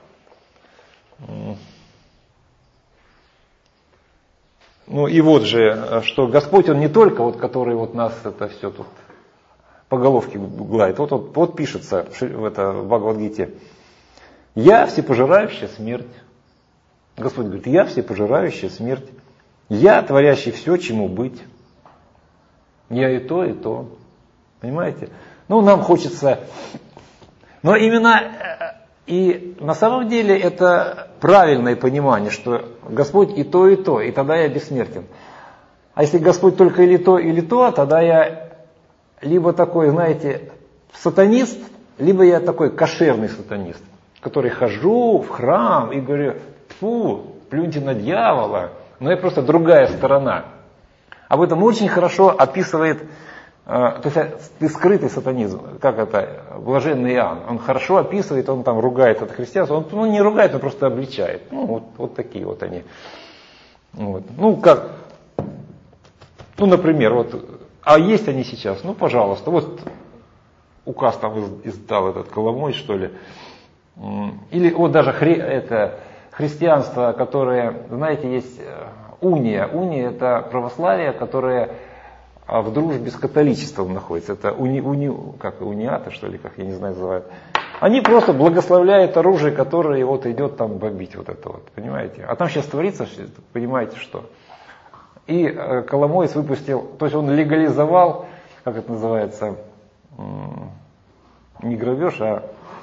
Ну и вот же, что Господь, Он не только вот, который вот нас это все тут по головке гладит. Вот, вот, вот пишется в, это, в Бхагавад-гите. Я всепожирающая смерть. Господь говорит, я всепожирающая смерть. Я творящий все, чему быть. Я и то, и то. Понимаете? Ну, нам хочется... Но именно... И на самом деле это правильное понимание, что Господь и то, и то, и тогда я бессмертен. А если Господь только или то, или то, тогда я либо такой, знаете, сатанист, либо я такой кошерный сатанист, который хожу в храм и говорю, фу, плюньте на дьявола, но я просто другая сторона. Об этом очень хорошо описывает, то есть скрытый сатанизм, как это, блаженный Иоанн. Он хорошо описывает, он там ругает это христианство, он ну, не ругает, он просто обличает. Ну, вот, вот такие вот они. Вот. Ну, как, ну, например, вот, а есть они сейчас, ну, пожалуйста, вот указ там издал этот Коломой, что ли. Или вот даже хри, это, христианство, которое, знаете, есть уния. Уния — это православие, которое в дружбе с католичеством находится. Это уни, уни, как униаты, что ли, как я не знаю, называют. Они просто благословляют оружие, которое вот идет там бомбить вот это вот, понимаете. А там сейчас творится, понимаете, что. И Коломоец выпустил, то есть он легализовал, как это называется, не грабеж, а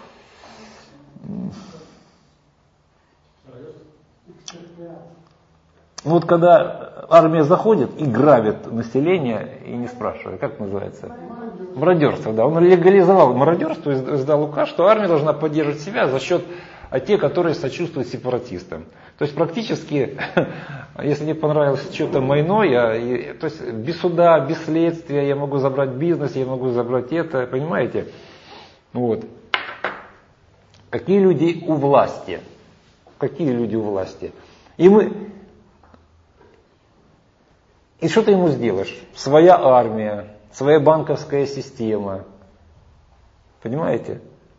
вот когда армия заходит и грабит население, и не спрашивая, как это называется? Мародерство, да. Он легализовал мародерство и издал указ, что армия должна поддерживать себя за счет тех, которые сочувствуют сепаратистам. То есть практически, если мне понравилось что-то майно, я, то есть без суда, без следствия я могу забрать бизнес, я могу забрать это, понимаете? Вот. Какие люди у власти? Какие люди у власти? И мы... И что ты ему сделаешь? Своя армия, своя банковская система. Понимаете?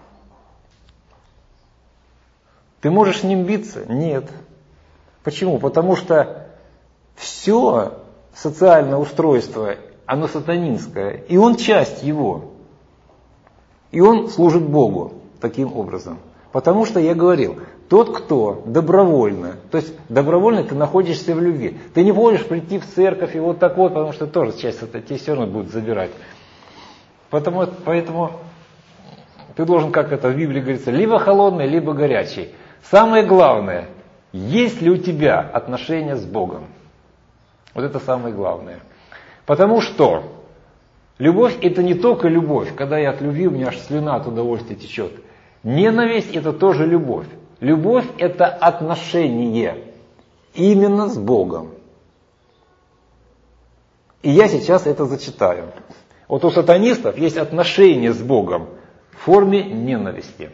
Ты можешь с ним биться? Нет. Почему? Потому что все социальное устройство, оно сатанинское, и он часть его. И он служит Богу таким образом. Потому что я говорил, тот, кто добровольно, то есть добровольно ты находишься в любви. Ты не можешь прийти в церковь и вот так вот, потому что тоже часть это тебе все равно будут забирать. Потому, поэтому ты должен, как это в Библии говорится, либо холодный, либо горячий. Самое главное, есть ли у тебя отношения с Богом. Вот это самое главное. Потому что любовь это не только любовь, когда я от любви, у меня аж слюна от удовольствия течет. Ненависть это тоже любовь. Любовь это отношение именно с Богом. И я сейчас это зачитаю. Вот у сатанистов есть отношение с Богом в форме ненависти.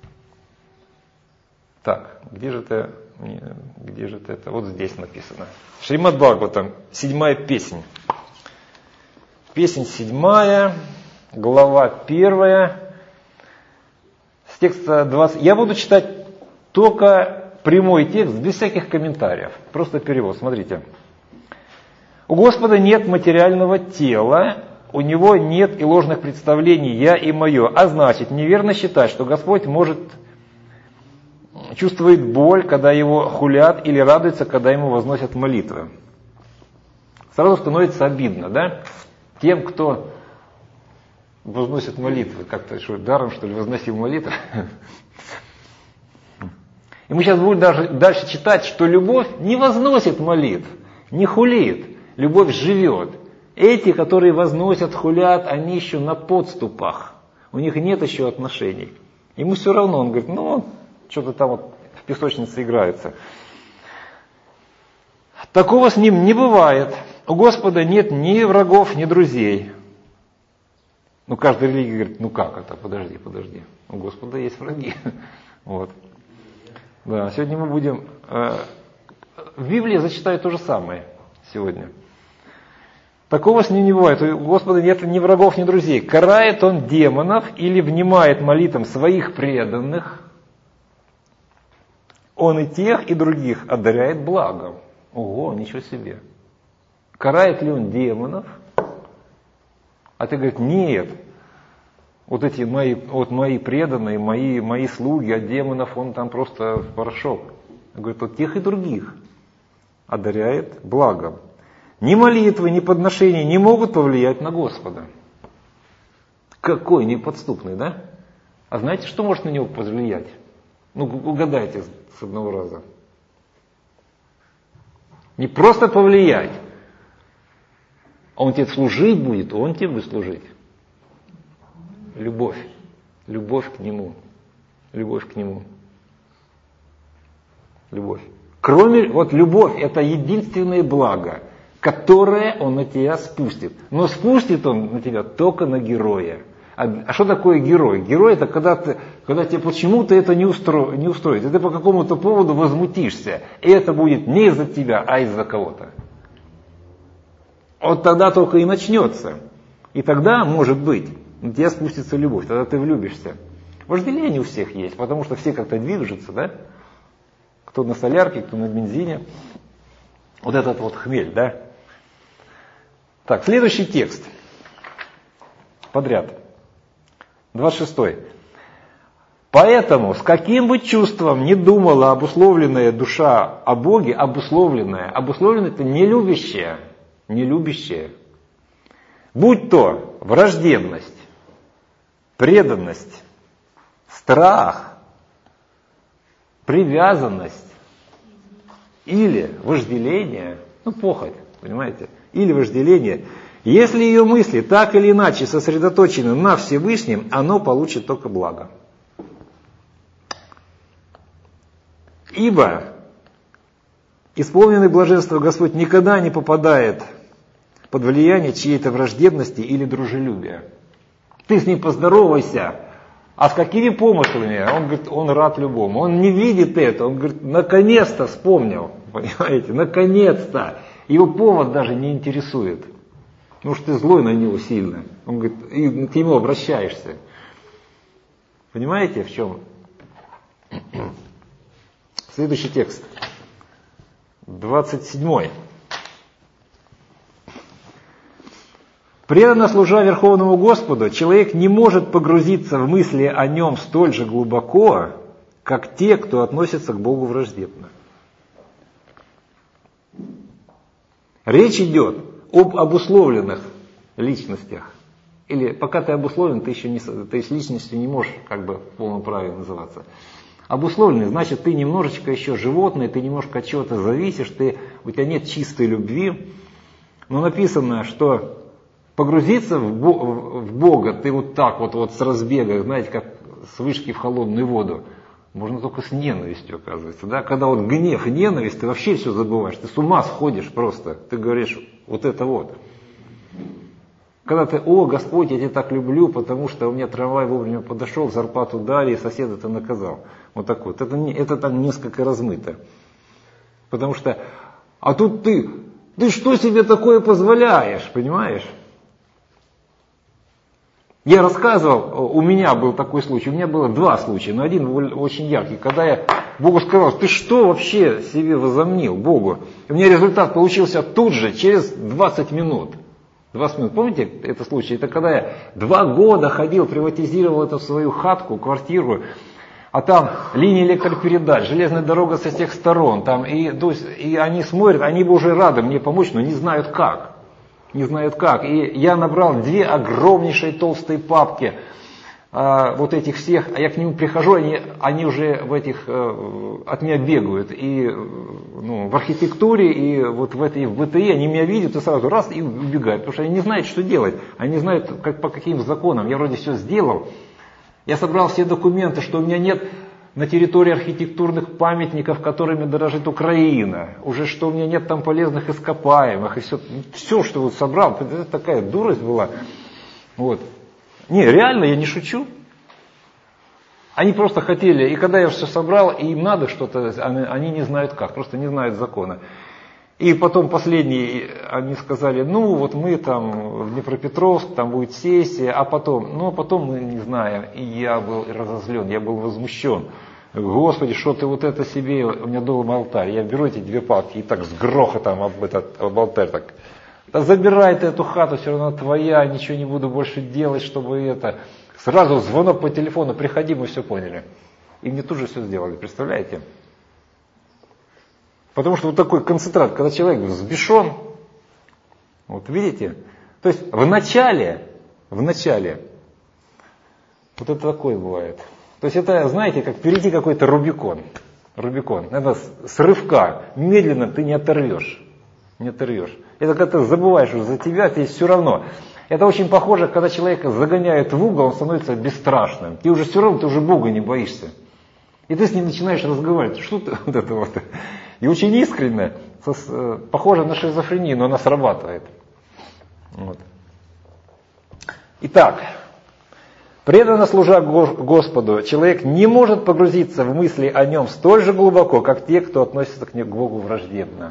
Так, где же это, где же это? Вот здесь написано. Шримад Бхагаватам, седьмая песнь. Песнь седьмая, глава первая, с текста двадцать. Я буду читать только прямой текст, без всяких комментариев. Просто перевод, смотрите. У Господа нет материального тела, у Него нет и ложных представлений «я» и «мое». А значит, неверно считать, что Господь может чувствует боль, когда Его хулят, или радуется, когда Ему возносят молитвы. Сразу становится обидно, да? Тем, кто возносит молитвы, как-то что, даром, что ли, возносил молитвы. И мы сейчас будем даже дальше читать, что любовь не возносит молитв, не хулит. Любовь живет. Эти, которые возносят, хулят, они еще на подступах. У них нет еще отношений. Ему все равно, он говорит, ну, что-то там вот в песочнице играется. Такого с ним не бывает. У Господа нет ни врагов, ни друзей. Ну, каждая религия говорит, ну как это, подожди, подожди. У Господа есть враги. Вот. Да, сегодня мы будем... Э, в Библии зачитаю то же самое сегодня. Такого с ним не бывает. У Господа нет ни врагов, ни друзей. Карает Он демонов или внимает молитвам своих преданных. Он и тех, и других одаряет благом. Ого, ничего себе. Карает ли Он демонов? А ты говоришь, нет. Вот эти мои, вот мои преданные, мои, мои слуги, от демонов он там просто в порошок. Он говорит, вот тех и других одаряет благом. Ни молитвы, ни подношения не могут повлиять на Господа. Какой неподступный, да? А знаете, что может на него повлиять? Ну, угадайте с одного раза. Не просто повлиять, а он тебе служить будет, он тебе будет служить. Любовь. Любовь к нему. Любовь к нему. Любовь. Кроме, вот любовь, это единственное благо, которое он на тебя спустит. Но спустит он на тебя только на героя. А, а что такое герой? Герой это когда, ты, когда тебе почему-то это не, устро, не устроит. И ты по какому-то поводу возмутишься. И это будет не из-за тебя, а из-за кого-то. Вот тогда только и начнется. И тогда, может быть, на тебя спустится любовь. Тогда ты влюбишься. Вожделение у всех есть, потому что все как-то движутся, да? Кто на солярке, кто на бензине. Вот этот вот хмель, да? Так, следующий текст. Подряд. двадцать шестой. Поэтому, с каким бы чувством ни думала обусловленная душа о Боге, обусловленная, обусловленная это не любящая, не любящая. Будь то враждебность, преданность, страх, привязанность или вожделение, ну похоть, понимаете, или вожделение. Если ее мысли так или иначе сосредоточены на Всевышнем, оно получит только благо. Ибо исполненный блаженства Господь никогда не попадает под влияние чьей-то враждебности или дружелюбия. Ты с ним поздоровайся, а с какими помыслами? Он говорит, он рад любому. Он не видит это, он говорит, наконец-то вспомнил, понимаете, наконец-то. Его повод даже не интересует. Потому что ты злой на него сильно. Он говорит, и к нему обращаешься. Понимаете, в чем? Следующий текст. двадцать седьмой. Преданно служа Верховному Господу, человек не может погрузиться в мысли о нем столь же глубоко, как те, кто относится к Богу враждебно. Речь идет об обусловленных личностях. Или пока ты обусловлен, ты еще не, ты с личностью не можешь как бы в полном праве называться. Обусловленный, значит, ты немножечко еще животное, ты немножко от чего-то зависишь, ты, у тебя нет чистой любви. Но написано, что погрузиться в Бога ты вот так вот, вот с разбега, знаете, как с вышки в холодную воду, можно только с ненавистью, оказывается. Да? Когда вот гнев и ненависть, ты вообще все забываешь, ты с ума сходишь просто. Ты говоришь, вот это вот. Когда ты, о, Господь, я тебя так люблю, потому что у меня трамвай вовремя подошел, зарплату дали, и соседа ты наказал. Вот так вот. Это, это там несколько размыто. Потому что, а тут ты, ты что себе такое позволяешь, понимаешь? Я рассказывал, у меня был такой случай, у меня было два случая, но один очень яркий, когда я Богу сказал, ты что вообще себе возомнил, Богу? И у меня результат получился тут же, через двадцать минут. двадцать минут, помните этот случай? Это когда я два года ходил, приватизировал это в свою хатку, квартиру, а там линия электропередач, железная дорога со всех сторон, там, и, то есть, и они смотрят, они бы уже рады мне помочь, но не знают как. Не знают как. И я набрал две огромнейшие толстые папки а, вот этих всех, а я к ним прихожу, они, они уже в этих, а, от меня бегают. И ну, в архитектуре, и вот в этой в бэ тэ и они меня видят и сразу раз и убегают, потому что они не знают, что делать. Они не знают, как, по каким законам. Я вроде все сделал. Я собрал все документы, что у меня нет на территории архитектурных памятников, которыми дорожит Украина. Уже что у меня нет там полезных ископаемых. И все, все что вот собрал, это такая дурость была. Вот. Не, реально, я не шучу. Они просто хотели, и когда я все собрал, и им надо что-то, они, они не знают как, просто не знают закона. И потом последние, они сказали, ну вот мы там в Днепропетровск, там будет сессия, а потом, ну а потом мы не знаем. И я был разозлен, я был возмущен. Господи, что ты вот это себе, у меня дома алтарь, я беру эти две палки и так с грохотом об этот об алтарь так. Да забирай ты эту хату, все равно твоя, ничего не буду больше делать, чтобы это. Сразу звонок по телефону, приходи, мы все поняли. И мне тут же все сделали, представляете? Потому что вот такой концентрат, когда человек взбешен, вот видите, то есть в начале, в начале, вот это такое бывает. То есть это, знаете, как перейти какой-то Рубикон. Рубикон. Это с рывка, медленно ты не оторвешь. Не оторвешь. Это когда ты забываешь уже за тебя, ты все равно. Это очень похоже, когда человека загоняют в угол, он становится бесстрашным. Ты уже все равно, ты уже Бога не боишься. И ты с ним начинаешь разговаривать. Что ты вот это вот. И очень искренне, похоже на шизофрению, но она срабатывает. Вот. Итак, преданно служа Господу, человек не может погрузиться в мысли о нем столь же глубоко, как те, кто относится к Богу враждебно.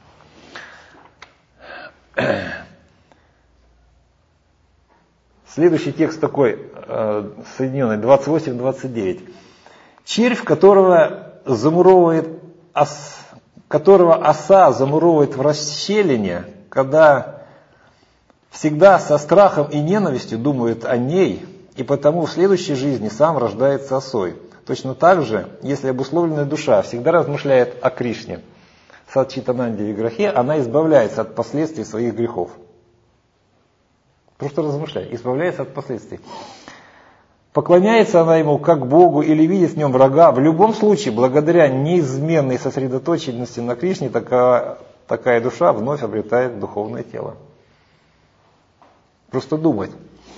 Следующий текст такой, соединенный, двадцать восемь двадцать девять. Червь, которого замуровывает, ос, которого оса замуровывает в расщелине, когда всегда со страхом и ненавистью думает о ней, и потому в следующей жизни сам рождается осой. Точно так же, если обусловленная душа всегда размышляет о Кришне, Сатчитананде Виграхе, она избавляется от последствий своих грехов. Просто размышляй, избавляется от последствий. Поклоняется она ему как Богу или видит в нем врага, в любом случае, благодаря неизменной сосредоточенности на Кришне, такая, такая душа вновь обретает духовное тело. Просто думать.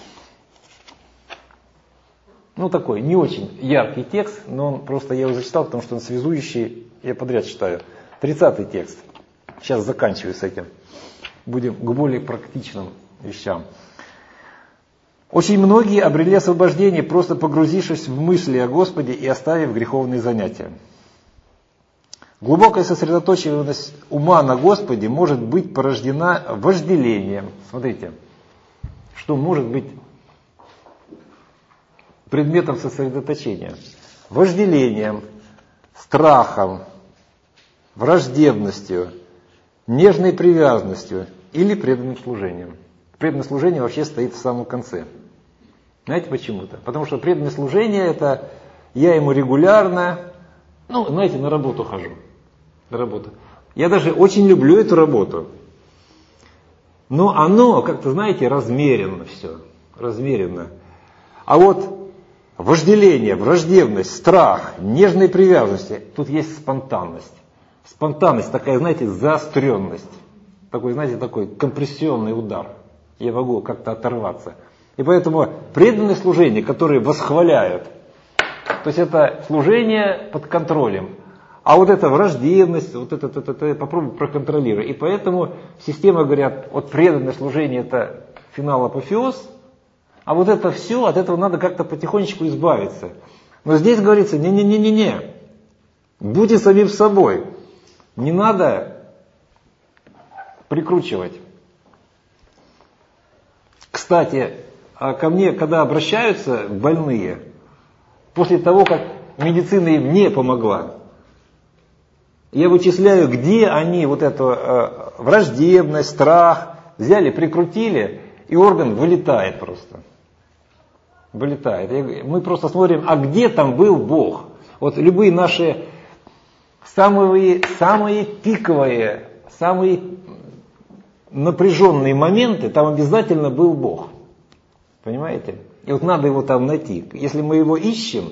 Ну такой не очень яркий текст, но он просто я его зачитал, потому что он связующий, я подряд читаю. тридцатый текст. Сейчас заканчиваю с этим. Будем к более практичным вещам. Очень многие обрели освобождение, просто погрузившись в мысли о Господе и оставив греховные занятия. Глубокая сосредоточенность ума на Господе может быть порождена вожделением. Смотрите, что может быть предметом сосредоточения. Вожделением, страхом, враждебностью, нежной привязанностью или преданным служением. Преданное служение вообще стоит в самом конце. Знаете почему-то? Потому что преданное служение это я ему регулярно, ну, знаете, на работу хожу. На работу. Я даже очень люблю эту работу. Но оно, как-то, знаете, размеренно все. Размеренно. А вот вожделение, враждебность, страх, нежные привязанности, тут есть спонтанность. Спонтанность, такая, знаете, заостренность. Такой, знаете, такой компрессионный удар. Я могу как-то оторваться. И поэтому преданное служение, которое восхваляют, то есть это служение под контролем. А вот эта враждебность, вот это, это, это, это попробуй проконтролируй. И поэтому система говорят, вот преданное служение это финал апофеоз, а вот это все, от этого надо как-то потихонечку избавиться. Но здесь говорится, не-не-не-не-не, будьте самим собой, не надо прикручивать. Кстати, ко мне, когда обращаются больные, после того, как медицина им не помогла, я вычисляю, где они вот эту э, враждебность, страх взяли, прикрутили, и орган вылетает просто. Вылетает. Я, мы просто смотрим, а где там был Бог? Вот любые наши самые, самые пиковые, самые напряженные моменты, там обязательно был Бог. Понимаете? И вот надо его там найти. Если мы его ищем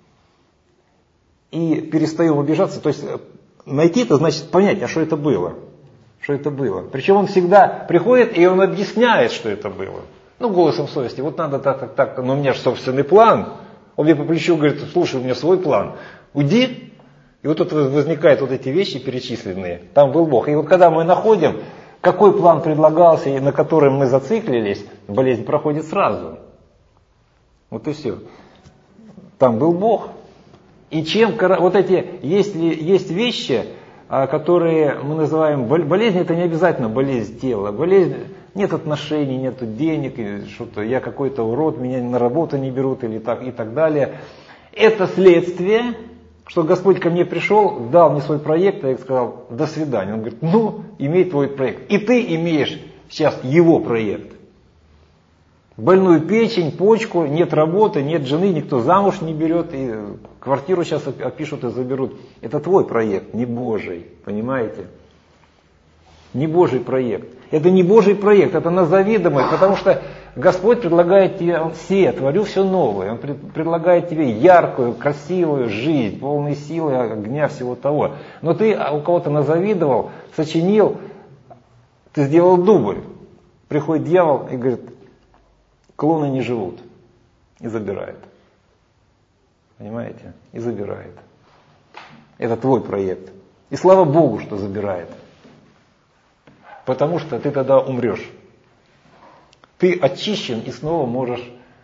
и перестаем обижаться, то есть найти это значит понять, а что это было? Что это было? Причем он всегда приходит и он объясняет, что это было. Ну, голосом совести. Вот надо так, так, так. Но у меня же собственный план. Он мне по плечу говорит, слушай, у меня свой план. Уйди. И вот тут возникают вот эти вещи перечисленные. Там был Бог. И вот когда мы находим, какой план предлагался, и на котором мы зациклились, болезнь проходит сразу. Вот и все. Там был Бог. И чем вот эти, есть, есть вещи, которые мы называем болезнь, это не обязательно болезнь тела. Болезнь, нет отношений, нет денег, что-то я какой-то урод, меня на работу не берут или так, и так далее. Это следствие, что Господь ко мне пришел, дал мне свой проект, а я сказал, до свидания. Он говорит, ну, имей твой проект. И ты имеешь сейчас его проект. Больную печень, почку, нет работы, нет жены, никто замуж не берет, и квартиру сейчас опишут и заберут. Это твой проект, не Божий, понимаете? Не Божий проект. Это не Божий проект, это назавидомый, потому что Господь предлагает тебе, Он все, творю все новое, Он предлагает тебе яркую, красивую жизнь, полную силы, огня, всего того. Но ты у кого-то назавидовал, сочинил, ты сделал дубль. Приходит дьявол и говорит, клоны не живут. И забирает. Понимаете? И забирает. Это твой проект. И слава Богу, что забирает. Потому что ты тогда умрешь. Ты очищен и снова можешь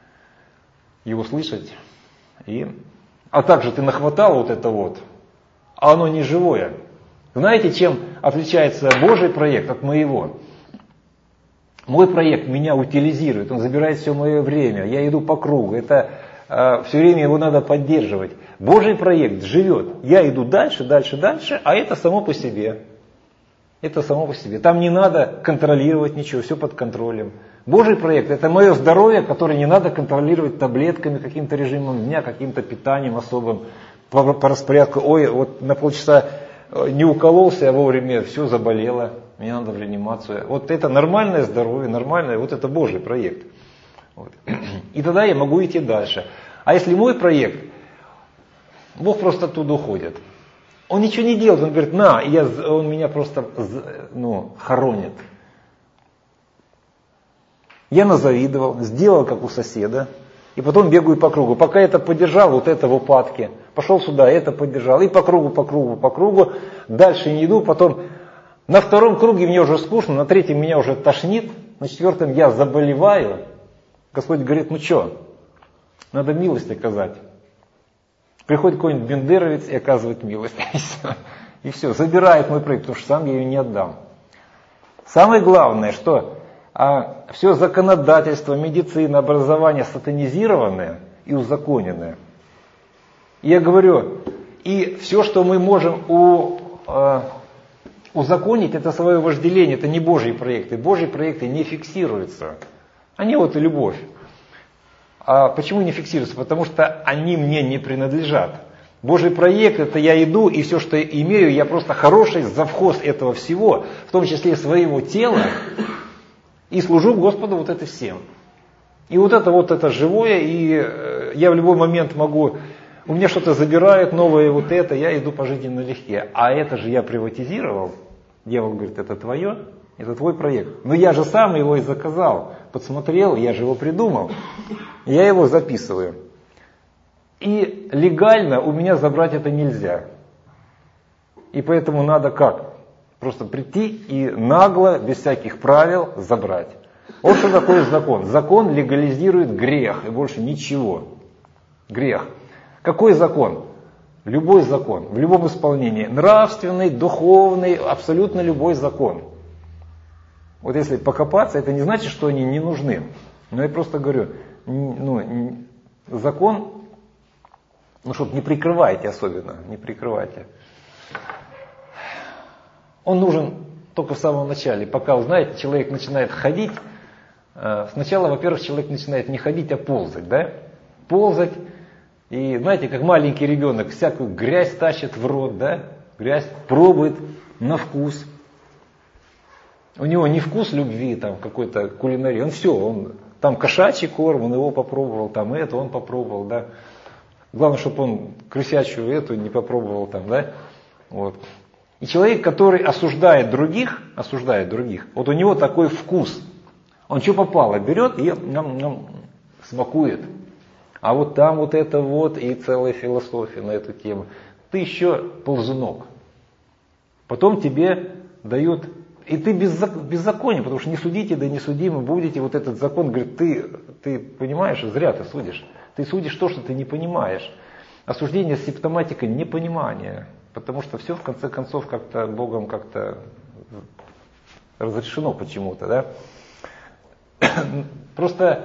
его слышать. И... А также ты нахватал вот это вот, а оно не живое. Знаете, чем отличается Божий проект от моего? Мой проект меня утилизирует, он забирает все мое время, я иду по кругу, это э, все время его надо поддерживать. Божий проект живет, я иду дальше, дальше, дальше, а это само по себе. Это само по себе. Там не надо контролировать ничего, все под контролем. Божий проект это мое здоровье, которое не надо контролировать таблетками, каким-то режимом дня, каким-то питанием особым, по, по распорядку. Ой, вот на полчаса не укололся, а вовремя все заболело. Мне надо в реанимацию. Вот это нормальное здоровье, нормальное, вот это Божий проект. Вот. И тогда я могу идти дальше. А если мой проект, Бог просто оттуда уходит. Он ничего не делает, он говорит, на, и я, он меня просто ну, хоронит. Я назавидовал, сделал как у соседа, и потом бегаю по кругу. Пока это поддержал, вот это в упадке. Пошел сюда, это поддержал. И по кругу, по кругу, по кругу. Дальше не иду, потом... На втором круге мне уже скучно, на третьем меня уже тошнит, на четвертом я заболеваю. Господь говорит, ну что, надо милость оказать. Приходит какой-нибудь бендеровец и оказывает милость. И все, забирает мой проект, потому что сам я ее не отдам. Самое главное, что а, все законодательство, медицина, образование сатанизированное и узаконенное. И я говорю, и все, что мы можем у, а, узаконить, это свое вожделение, это не Божьи проекты. Божьи проекты не фиксируются. Они вот и любовь. А почему не фиксируются? Потому что они мне не принадлежат. Божий проект, это я иду, и все, что имею, я просто хороший завхоз этого всего, в том числе своего тела, и служу Господу вот это всем. И вот это вот это живое, и я в любой момент могу, у меня что-то забирают, новое вот это, я иду по жизни налегке. А это же я приватизировал. Дьявол говорит, это твое, это твой проект. Но я же сам его и заказал, подсмотрел, я же его придумал. Я его записываю. И легально у меня забрать это нельзя. И поэтому надо как? Просто прийти и нагло, без всяких правил, забрать. Вот что такое закон. Закон легализирует грех и больше ничего. Грех. Какой закон? Любой закон, в любом исполнении. Нравственный, духовный, абсолютно любой закон. Вот если покопаться, это не значит, что они не нужны. Но я просто говорю, ну, закон... Ну, чтобы не прикрывайте особенно, не прикрывайте. Он нужен только в самом начале. Пока, вы знаете, человек начинает ходить, сначала, во-первых, человек начинает не ходить, а ползать, да? Ползать, и, знаете, как маленький ребенок, всякую грязь тащит в рот, да? Грязь пробует на вкус. У него не вкус любви, там, какой-то кулинарии, он все, он, там кошачий корм, он его попробовал, там это он попробовал, да? Главное, чтобы он крысячую эту не попробовал там, да? Вот. И человек, который осуждает других, осуждает других, вот у него такой вкус. Он что попало, берет и нам, нам, смакует. А вот там вот это вот и целая философия на эту тему. Ты еще ползунок. Потом тебе дают, и ты беззаконие, потому что не судите, да не судимы будете. Вот этот закон говорит, ты, ты понимаешь, зря ты судишь. Ты судишь то, что ты не понимаешь. Осуждение с симптоматикой непонимания. Потому что все в конце концов как-то Богом как-то разрешено почему-то. Да? Просто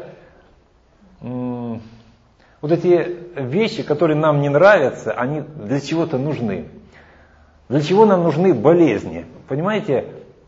м- вот эти вещи, которые нам не нравятся, они для чего-то нужны. Для чего нам нужны болезни? Понимаете?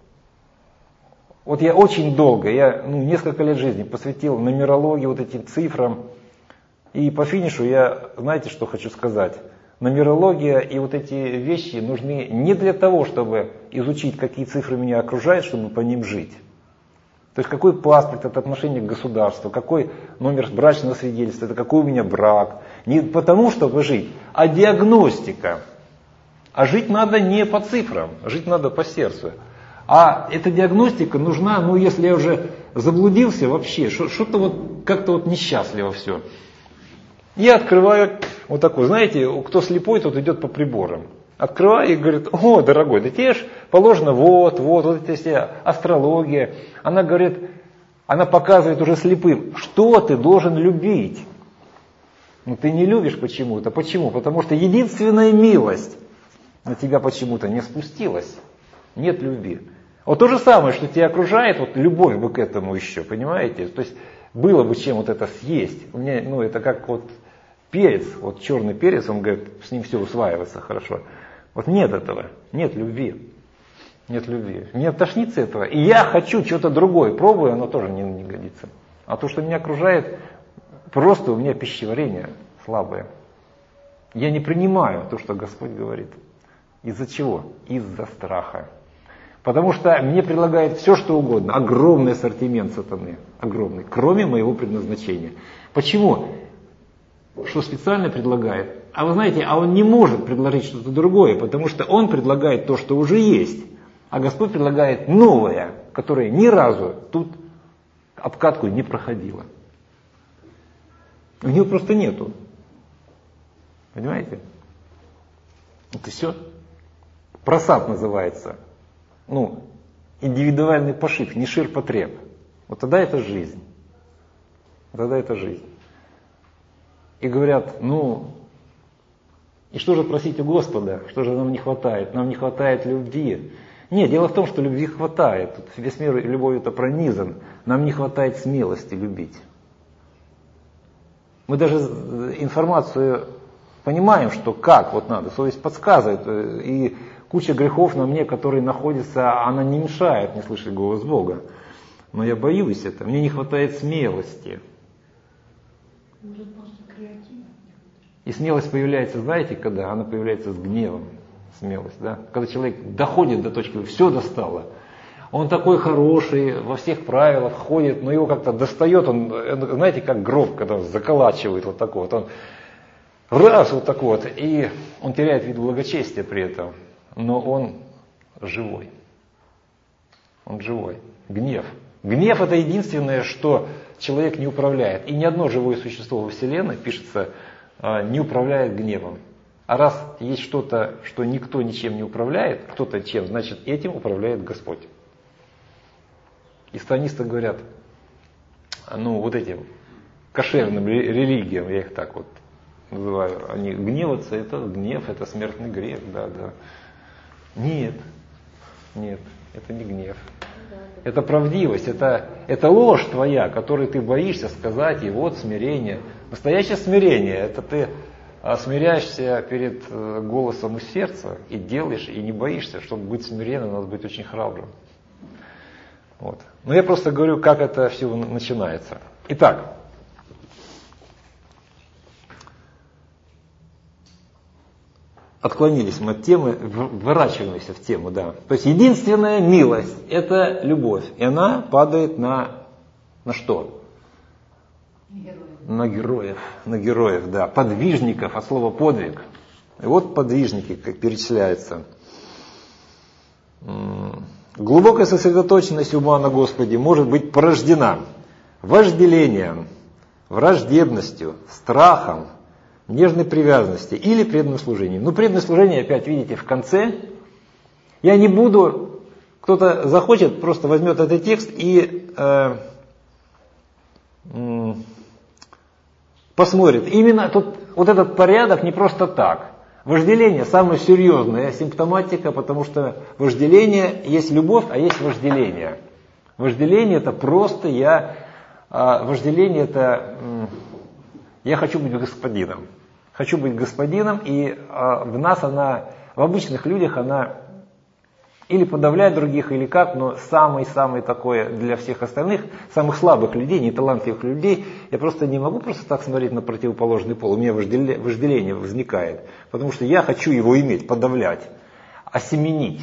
Вот я очень долго, я ну, несколько лет жизни посвятил нумерологии, вот этим цифрам. И по финишу я, знаете, что хочу сказать? Нумерология и вот эти вещи нужны не для того, чтобы изучить, какие цифры меня окружают, чтобы по ним жить. То есть какой паспорт, это отношение к государству, какой номер брачного свидетельства, это какой у меня брак. Не потому, чтобы жить, а диагностика. А жить надо не по цифрам, жить надо по сердцу. А эта диагностика нужна, ну если я уже заблудился вообще, что-то вот как-то вот несчастливо все. Я открываю вот такой, знаете, кто слепой, тот идет по приборам. Открываю и говорит, о, дорогой, да тебе ж положено вот, вот, вот эта вся астрология. Она говорит, она показывает уже слепым, что ты должен любить. Но ты не любишь почему-то. Почему? Потому что единственная милость на тебя почему-то не спустилась. Нет любви. Вот то же самое, что тебя окружает, вот любовь бы к этому еще, понимаете? То есть было бы чем вот это съесть. У меня, ну, это как вот перец, вот черный перец, он говорит, с ним все усваивается хорошо. Вот нет этого, нет любви. Нет любви. Мне тошнится этого. И я хочу что-то другое. Пробую, оно тоже не, не годится. А то, что меня окружает, просто у меня пищеварение слабое. Я не принимаю то, что Господь говорит. Из-за чего? Из-за страха. Потому что мне предлагают все, что угодно. Огромный ассортимент сатаны. Огромный. Кроме моего предназначения. Почему? Что специально предлагает? А вы знаете, а он не может предложить что-то другое, потому что он предлагает то, что уже есть. А Господь предлагает новое, которое ни разу тут обкатку не проходило. У него просто нету. Понимаете? Это все. Просад называется. Ну, индивидуальный пошив, не ширпотреб. Вот тогда это жизнь. Тогда это жизнь. И говорят, ну, И что же просить у Господа? Что же нам не хватает? Нам не хватает любви. Нет, дело в том, что любви хватает. Тут весь мир любовью-то пронизан. Нам не хватает смелости любить. Мы даже информацию понимаем, что как вот надо. Совесть подсказывает. И куча грехов на мне, которые находятся, она не мешает мне слышать голос Бога. Но я боюсь этого. Мне не хватает смелости. Может, просто креативно. И смелость появляется, знаете, когда? Она появляется с гневом. Смелость, да? Когда человек доходит до точки, все достало. Он такой хороший, во всех правилах ходит, но его как-то достает, он, знаете, как гроб, когда он заколачивает вот такой вот. Он раз вот такой вот, и он теряет вид благочестия при этом. Но он живой. Он живой. Гнев. Гнев — это единственное, что человек не управляет. И ни одно живое существо во Вселенной, пишется, не управляет гневом. А раз есть что-то, что никто ничем не управляет, кто-то чем, значит этим управляет Господь. Исламисты говорят, ну вот этим кошерным религиям, я их так вот называю, они гневаться, это гнев, это смертный грех, да, да. Нет, нет, это не гнев. Это правдивость, это, это ложь твоя, которую ты боишься сказать, и вот смирение. Настоящее смирение, это ты смиряешься перед голосом из сердца и делаешь, и не боишься. Чтобы быть смиренным, надо быть очень храбрым. Вот. Но я просто говорю, как это все начинается. Итак, отклонились мы от темы, вырачиваемся в тему, да. То есть единственная милость – это любовь. И она падает на, на что? Героев. На героев. На героев, да. Подвижников, от слова подвиг. И вот подвижники, как перечисляются. Глубокая сосредоточенность ума на Господе может быть порождена вожделением, враждебностью, страхом, нежной привязанности или преданным служением. Ну, преданное служение, опять видите, в конце. Я не буду, кто-то захочет, просто возьмет этот текст и э, э, посмотрит. Именно тут вот этот порядок не просто так. Вожделение самая серьезная симптоматика, потому что вожделение есть любовь, а есть вожделение. Вожделение это просто я, э, вожделение это э, я хочу быть господином. Хочу быть господином, и а, в нас она, в обычных людях она или подавляет других, или как, но самый-самый такой для всех остальных, самых слабых людей, неталантливых людей, я просто не могу просто так смотреть на противоположный пол, у меня вожделение, вожделение возникает, потому что я хочу его иметь, подавлять, осеменить.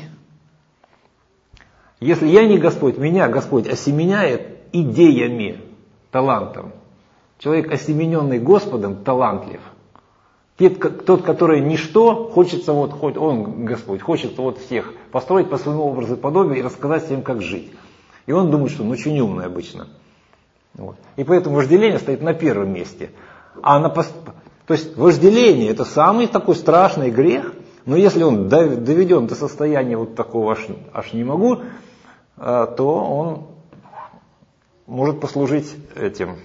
Если я не Господь, меня Господь осеменяет идеями, талантом. Человек, осемененный Господом, талантлив. Тот, который ничто, хочется вот, хоть он Господь, хочет вот всех построить по своему образу и подобию и рассказать всем, как жить. И он думает, что он очень умный обычно. Вот. И поэтому вожделение стоит на первом месте. А на, то есть вожделение это самый такой страшный грех, но если он доведен до состояния вот такого аж, аж не могу, то он может послужить этим.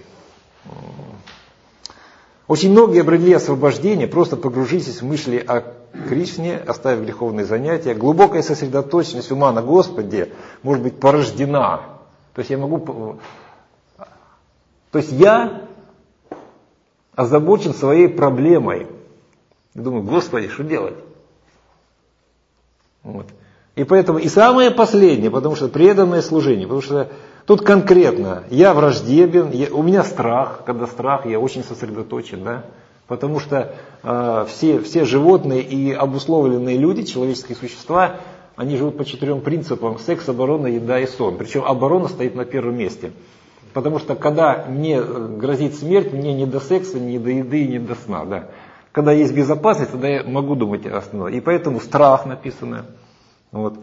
Очень многие обрели освобождение, просто погружитесь в мысли о Кришне, оставив греховные занятия. Глубокая сосредоточенность ума на Господе может быть порождена. То есть я могу... То есть я озабочен своей проблемой. Я думаю, Господи, что делать? Вот. И поэтому, и самое последнее, потому что преданное служение, потому что тут конкретно, я враждебен, я, у меня страх, когда страх, я очень сосредоточен, да, потому что э, все, все животные и обусловленные люди, человеческие существа, они живут по четырем принципам: секс, оборона, еда и сон. Причем оборона стоит на первом месте. Потому что когда мне грозит смерть, мне не до секса, не до еды, не до сна, да. Когда есть безопасность, тогда я могу думать о основном. И поэтому страх написано. Вот.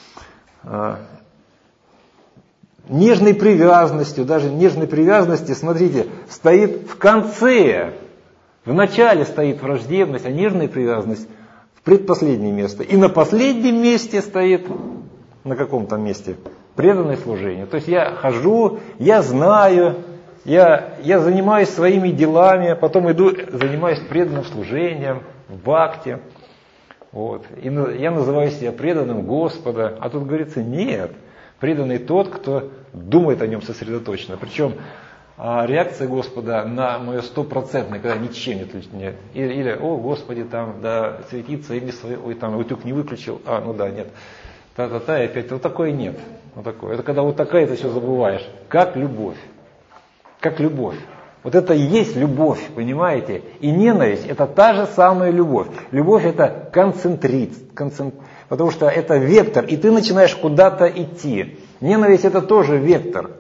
Нежной привязанностью, даже нежной привязанности, смотрите, стоит в конце, в начале стоит враждебность, а нежная привязанность в предпоследнее место. И на последнем месте стоит, на каком-то месте, преданное служение. То есть я хожу, я знаю, я, я занимаюсь своими делами, потом иду, занимаюсь преданным служением. в бхакти. Вот. И я называю себя преданным Господа. А тут говорится, нет, преданный тот, кто думает о нем сосредоточенно. Причем а, реакция Господа на мое стопроцентное, когда ничем не отличается. Или, или, о, Господи, там, да, светится, или свой, ой, там, утюг не выключил. А, ну да, нет. Та-та-та, и опять, вот такое нет. Вот такое. Это когда вот такая ты все забываешь. Как любовь. Как любовь. Вот это и есть любовь, понимаете? И ненависть это та же самая любовь. Любовь это концентрит, концент... потому что это вектор, и ты начинаешь куда-то идти. Ненависть это тоже вектор.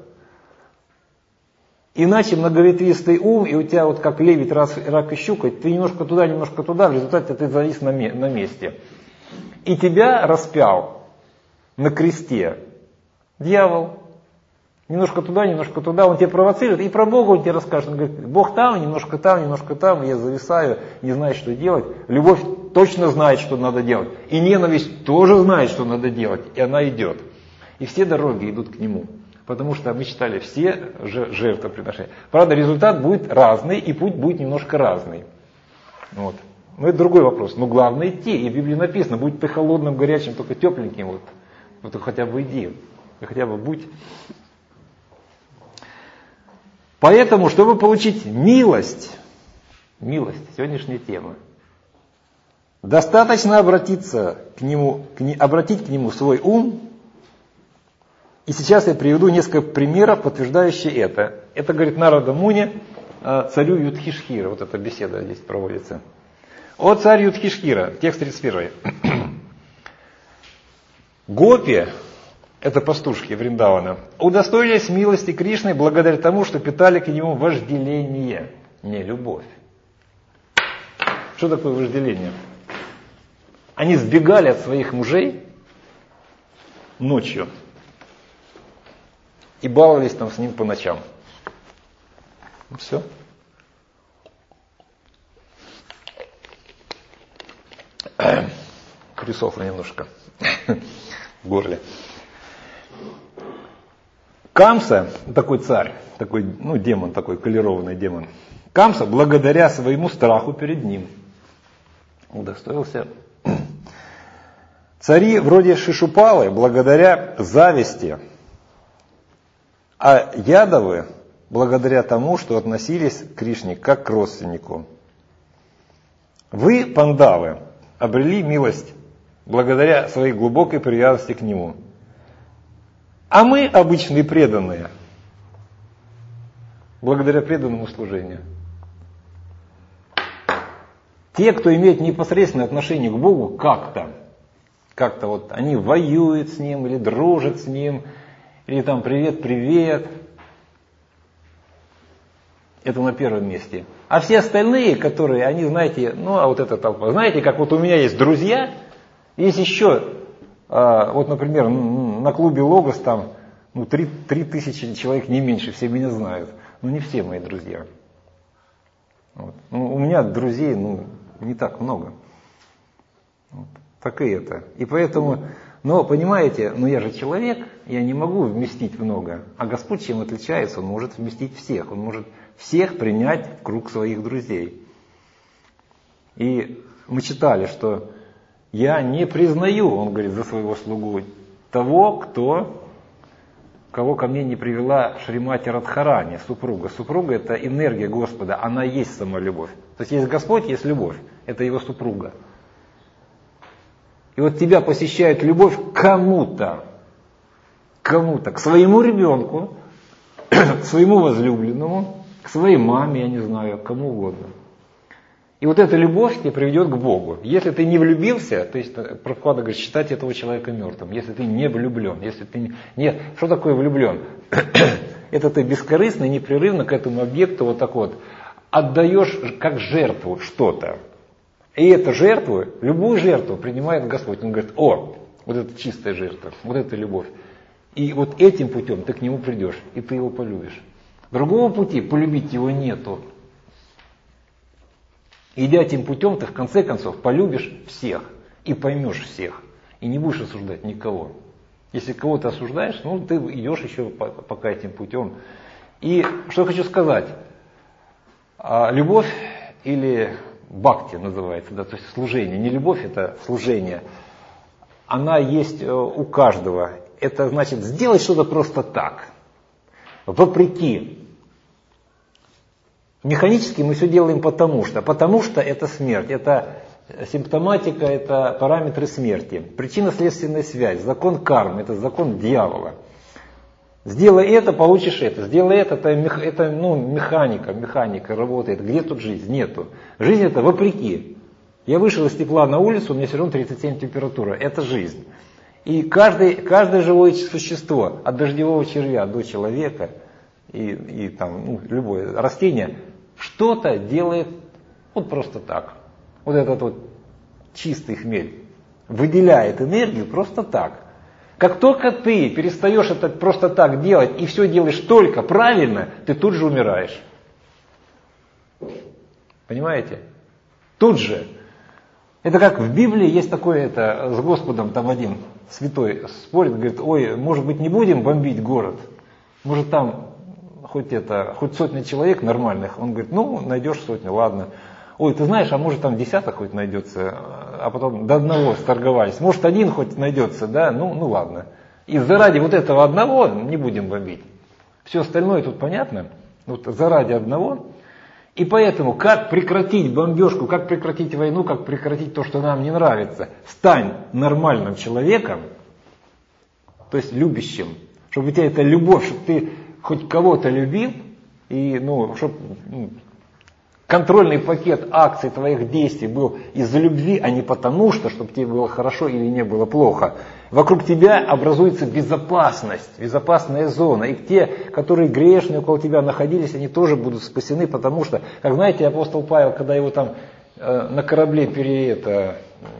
Иначе многоветвистый ум, и у тебя вот как лебедь, рак и щука, ты немножко туда, немножко туда, в результате ты завис на месте. И тебя распял на кресте дьявол. Немножко туда, немножко туда, он тебя провоцирует, и про Бога он тебе расскажет. Он говорит, Бог там, немножко там, немножко там, я зависаю, не знаю, что делать. Любовь точно знает, что надо делать. И ненависть тоже знает, что надо делать, и она идет. И все дороги идут к нему. Потому что мы читали все жертвоприношения. Правда, результат будет разный, и путь будет немножко разный. Вот. Но это другой вопрос. Но главное идти. И в Библии написано, будь ты холодным, горячим, только тепленьким. Вот, вот хотя бы иди. Хотя бы будь. Поэтому, чтобы получить милость, милость, сегодняшняя тема, достаточно обратиться к нему, к не, обратить к нему свой ум. И сейчас я приведу несколько примеров, подтверждающих это. Это, говорит Нарада Муни, царю Юдхишхира. Вот эта беседа здесь проводится. О царь Юдхишхира, текст тридцать один. Гопи, это пастушки Вриндавана, удостоились милости Кришны благодаря тому, что питали к нему вожделение, не любовь. Что такое вожделение? Они сбегали от своих мужей ночью и баловались там с ним по ночам. Все. Пересохло немножко в горле. Камса, такой царь, такой, ну, демон, такой колерованный демон. Камса, благодаря своему страху перед ним, удостоился. Цари вроде Шишупалы, благодаря зависти, а Ядавы, благодаря тому, что относились к Кришне как к родственнику. Вы, пандавы, обрели милость благодаря своей глубокой привязанности к нему. А мы, обычные преданные, благодаря преданному служению. Те, кто имеет непосредственное отношение к Богу, как-то, как-то вот они воюют с Ним, или дружат с Ним, или там привет-привет. Это на первом месте. А все остальные, которые, они, знаете, ну а вот эта толпа, знаете, как вот у меня есть друзья, есть еще, а, вот, например, на клубе Логос там, ну, три тысячи человек, не меньше, все меня знают. Но не все мои друзья. Вот. Ну, у меня друзей, ну, не так много. Вот. Так и это. И поэтому, но, понимаете, ну я же человек, я не могу вместить много. А Господь чем отличается? Он может вместить всех. Он может всех принять в круг своих друзей. И мы читали, что я не признаю, он говорит, за своего слугу, того, кто, кого ко мне не привела Шримати Радхарани, супруга. Супруга это энергия Господа, она есть сама любовь. То есть есть Господь, есть любовь, это его супруга. И вот тебя посещает любовь к кому-то, кому-то, к своему ребенку, к своему возлюбленному, к своей маме, я не знаю, к кому угодно. И вот эта любовь тебя приведет к Богу. Если ты не влюбился, то есть Прабхупада говорит, считать этого человека мертвым. Если ты не влюблен, если ты не... Что такое влюблен? Это ты бескорыстно, непрерывно к этому объекту вот так вот отдаешь как жертву что-то. И эту жертву, любую жертву принимает Господь. Он говорит, о, вот это чистая жертва, вот это любовь. И вот этим путем ты к нему придешь, и ты его полюбишь. Другого пути полюбить его нету. Идя этим путем, ты в конце концов полюбишь всех и поймешь всех. И не будешь осуждать никого. Если кого-то осуждаешь, ну ты идешь еще пока этим путем. И что хочу сказать. Любовь или бхакти называется, да, то есть служение. Не любовь, это служение. Она есть у каждого. Это значит сделать что-то просто так, вопреки. Механически мы все делаем потому что. Потому что это смерть, это симптоматика, это параметры смерти. Причинно-следственная связь, закон кармы, это закон дьявола. Сделай это, получишь это. Сделай это, это, это ну, механика, механика работает. Где тут жизнь? Нету. Жизнь это вопреки. Я вышел из тепла на улицу, у меня все равно тридцать семь температура. Это жизнь. И каждый, каждое живое существо, от дождевого червя до человека, и, и там, ну, любое растение, что-то делает вот просто так. Вот этот вот чистый хмель выделяет энергию просто так. Как только ты перестаешь это просто так делать и все делаешь только правильно, ты тут же умираешь. Понимаете? Тут же. Это как в Библии есть такое, это с Господом там один святой спорит, говорит, ой, может быть не будем бомбить город? Может там хоть это, хоть сотня человек нормальных? Он говорит, ну найдешь сотню, ладно. Ой, ты знаешь, а может там десяток хоть найдется, а потом до одного сторговались. Может один хоть найдется, да, ну, ну ладно. И заради вот этого одного не будем бомбить. Все остальное тут понятно, вот заради одного. И поэтому, как прекратить бомбежку, как прекратить войну, как прекратить то, что нам не нравится, стань нормальным человеком, то есть любящим, чтобы у тебя эта любовь, чтобы ты хоть кого-то любил, и, ну, чтобы контрольный пакет акций твоих действий был из-за любви, а не потому что, чтобы тебе было хорошо или не было плохо. Вокруг тебя образуется безопасность, безопасная зона. И те, которые грешные около тебя находились, они тоже будут спасены, потому что, как знаете, апостол Павел, когда его там э, на корабле пере, это,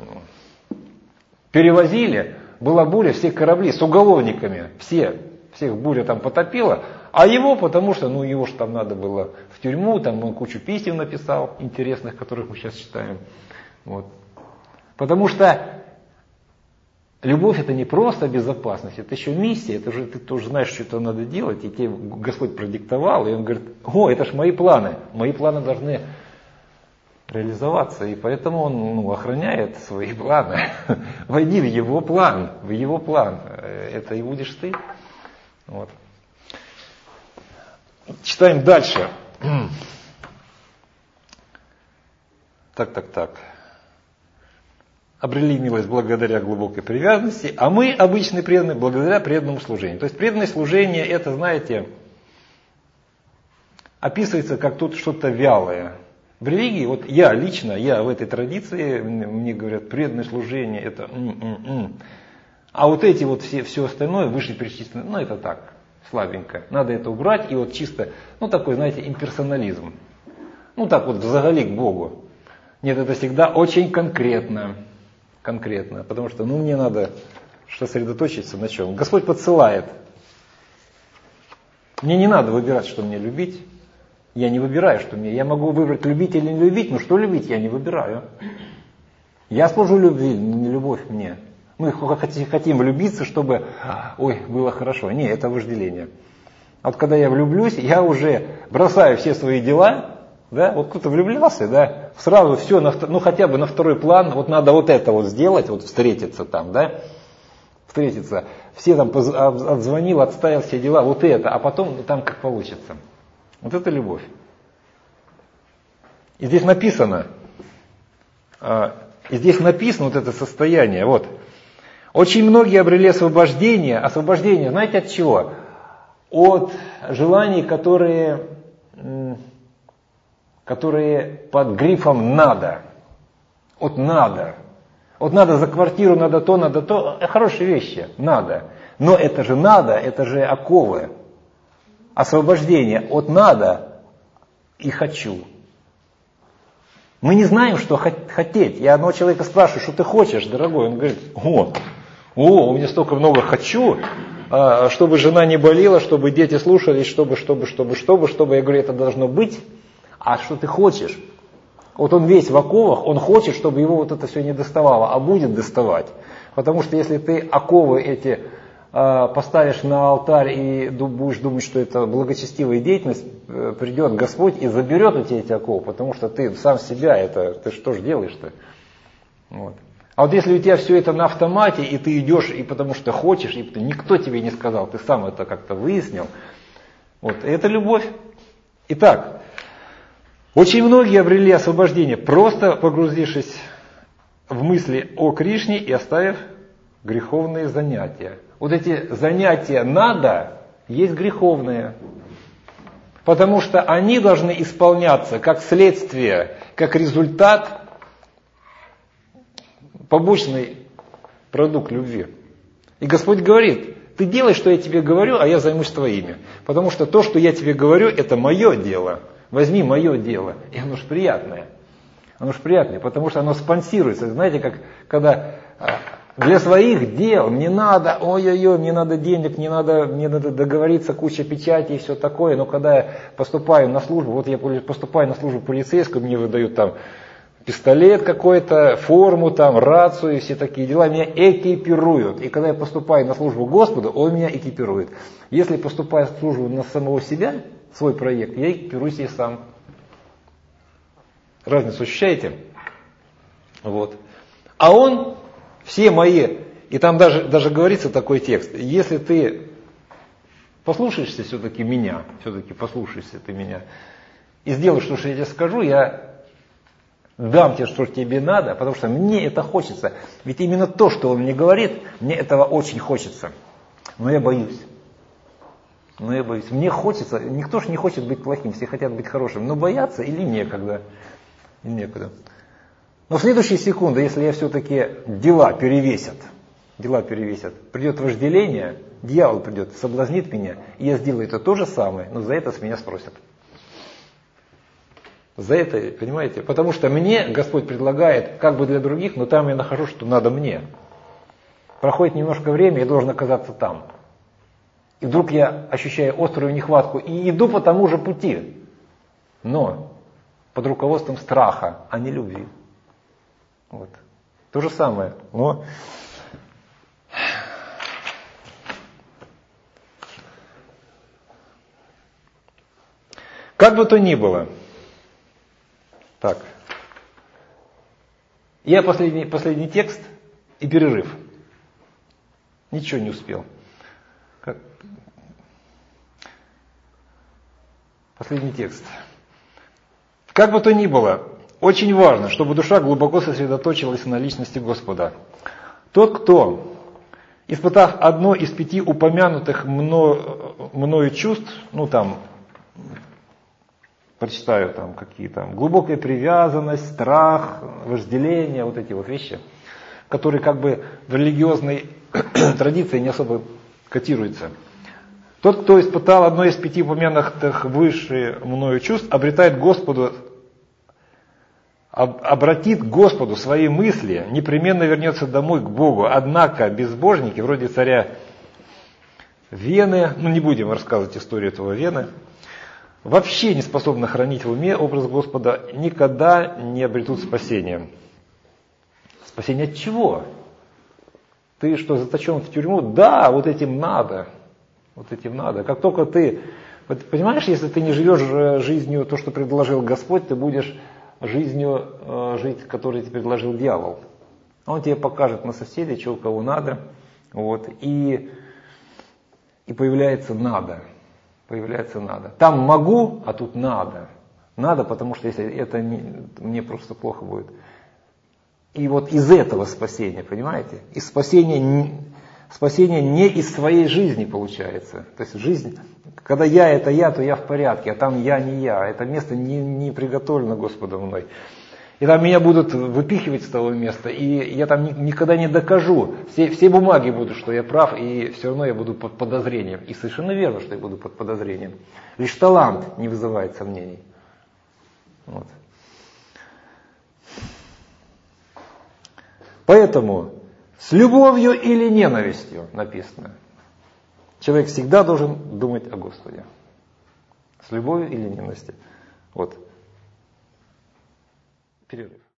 перевозили, была буря, все корабли с уголовниками, все, всех буря там потопила, а его, потому что, ну его же там надо было в тюрьму, там он кучу писем написал, интересных, которых мы сейчас читаем. Вот. Потому что любовь это не просто безопасность, это еще миссия, это же ты тоже знаешь, что надо делать, и тебе Господь продиктовал, и он говорит, о, это ж мои планы, мои планы должны реализоваться, и поэтому он ну, охраняет свои планы. Войди в его план, в его план, это и будешь ты. Вот. Читаем дальше. Так, так, так. Обрели милость благодаря глубокой привязанности, а мы, обычные преданные, благодаря преданному служению. То есть преданное служение, это, знаете, описывается как тут что-то вялое. В религии, вот я лично, я в этой традиции, мне говорят, преданное служение, это м-м-м. А вот эти вот все, все остальное, вышеперечисленное, ну это так, слабенько. Надо это убрать, и вот чисто, ну такой, знаете, имперсонализм. Ну так вот, взагали к Богу. Нет, это всегда очень конкретно. Конкретно, потому что, ну, мне надо сосредоточиться на чем. Господь подсылает. Мне не надо выбирать, что мне любить. Я не выбираю, что мне. Я могу выбрать, любить или не любить, но что любить, я не выбираю. Я служу любви, не любовь мне. Мы хотим влюбиться, чтобы, ой, было хорошо. Не, это вожделение. Вот когда я влюблюсь, я уже бросаю все свои дела. Да, вот кто-то влюблялся, да, сразу все, на, ну хотя бы на второй план, вот надо вот это вот сделать, вот встретиться там, да, встретиться, все там отзвонил, отставил все дела, вот это, а потом там как получится. Вот это любовь. И здесь написано, и здесь написано вот это состояние, вот. Очень многие обрели освобождение, освобождение, знаете от чего? От желаний, которые... которые под грифом «надо». Вот надо. Вот надо за квартиру, надо то, надо то. Хорошие вещи, надо. Но это же надо, это же оковы. Освобождение от надо и хочу. Мы не знаем, что хотеть. Я одного человека спрашиваю, что ты хочешь, дорогой? Он говорит, о, о, у меня столько много хочу, чтобы жена не болела, чтобы дети слушались, чтобы, чтобы, чтобы, чтобы, чтобы. Я говорю, это должно быть. А что ты хочешь? Вот он весь в оковах, он хочет, чтобы его вот это все не доставало, а будет доставать. Потому что если ты оковы эти поставишь на алтарь и будешь думать, что это благочестивая деятельность, придет Господь и заберет у тебя эти оковы, потому что ты сам себя, это ты что же делаешь-то? Вот. А вот если у тебя все это на автомате, и ты идешь, и потому что хочешь, и никто тебе не сказал, ты сам это как-то выяснил, вот, это любовь. Итак, очень многие обрели освобождение, просто погрузившись в мысли о Кришне и оставив греховные занятия. Вот эти занятия надо есть греховные, потому что они должны исполняться как следствие, как результат, побочный продукт любви. И Господь говорит, ты делай, что я тебе говорю, а я займусь твоими. Потому что то, что я тебе говорю, это мое дело. Возьми мое дело. И оно же приятное. Оно же приятное, потому что оно спонсируется. Знаете, как когда для своих дел мне надо, ой-ой-ой, мне надо денег, мне надо, мне надо договориться, куча печати и все такое. Но когда я поступаю на службу, вот я поступаю на службу полицейскую, мне выдают там пистолет какой-то, форму, там, рацию и все такие дела, меня экипируют. И когда я поступаю на службу Господу, Он меня экипирует. Если поступаю на службу на самого себя, свой проект, я экипируюсь и сам. Разницу ощущаете? Вот. А Он, все мои, и там даже, даже говорится такой текст, если ты послушаешься все-таки меня, все-таки послушаешься ты меня, и сделаешь то, что я тебе скажу, я дам тебе, что тебе надо, потому что мне это хочется. Ведь именно то, что он мне говорит, мне этого очень хочется. Но я боюсь. Но я боюсь. Мне хочется, никто же не хочет быть плохим, все хотят быть хорошим. Но бояться или некогда. Или некогда. Но в следующие секунды, если я все-таки дела перевесят, дела перевесят, придет вожделение, дьявол придет, соблазнит меня, и я сделаю это то же самое, но за это с меня спросят. За это, понимаете? Потому что мне Господь предлагает, как бы для других, но там я нахожу, что надо мне. Проходит немножко время, я должен оказаться там. И вдруг я ощущаю острую нехватку и иду по тому же пути. Но под руководством страха, а не любви. Вот. То же самое. Но как бы то ни было. Так. Я последний, последний текст и перерыв. Ничего не успел. Как? Последний текст. Как бы то ни было, очень важно, чтобы душа глубоко сосредоточилась на личности Господа. Тот, кто, испытав одно из пяти упомянутых мною, мною чувств, ну там, прочитаю там какие там, глубокая привязанность, страх, вожделение, вот эти вот вещи, которые как бы в религиозной традиции не особо котируются. Тот, кто испытал одно из пяти упомянутых выше мною чувств, обретает Господу, об, обратит Господу свои мысли, непременно вернется домой к Богу. Однако безбожники, вроде царя Вены, ну не будем рассказывать историю этого Вены, вообще не способны хранить в уме образ Господа, никогда не обретут спасения. Спасение от чего? Ты что, заточен в тюрьму? Да, вот этим надо. Вот этим надо. Как только ты, вот, понимаешь, если ты не живешь жизнью, то, что предложил Господь, ты будешь жизнью э, жить, которую тебе предложил дьявол. Он тебе покажет на соседей, что кого надо. Вот, и, и появляется надо. Появляется надо. Там могу, а тут надо. Надо, потому что если это не, мне просто плохо будет. И вот из этого спасения, понимаете? Из спасения, спасение не из своей жизни получается. То есть жизнь, когда я это я, то я в порядке, а там я не я. Это место не, не приготовлено Господом мной. И там меня будут выпихивать с того места, и я там ни, никогда не докажу. Все, все бумаги будут, что я прав, и все равно я буду под подозрением. И совершенно верно, что я буду под подозрением. Лишь талант не вызывает сомнений. Вот. Поэтому с любовью или ненавистью написано. Человек всегда должен думать о Господе. С любовью или ненавистью. Вот. Перерыв.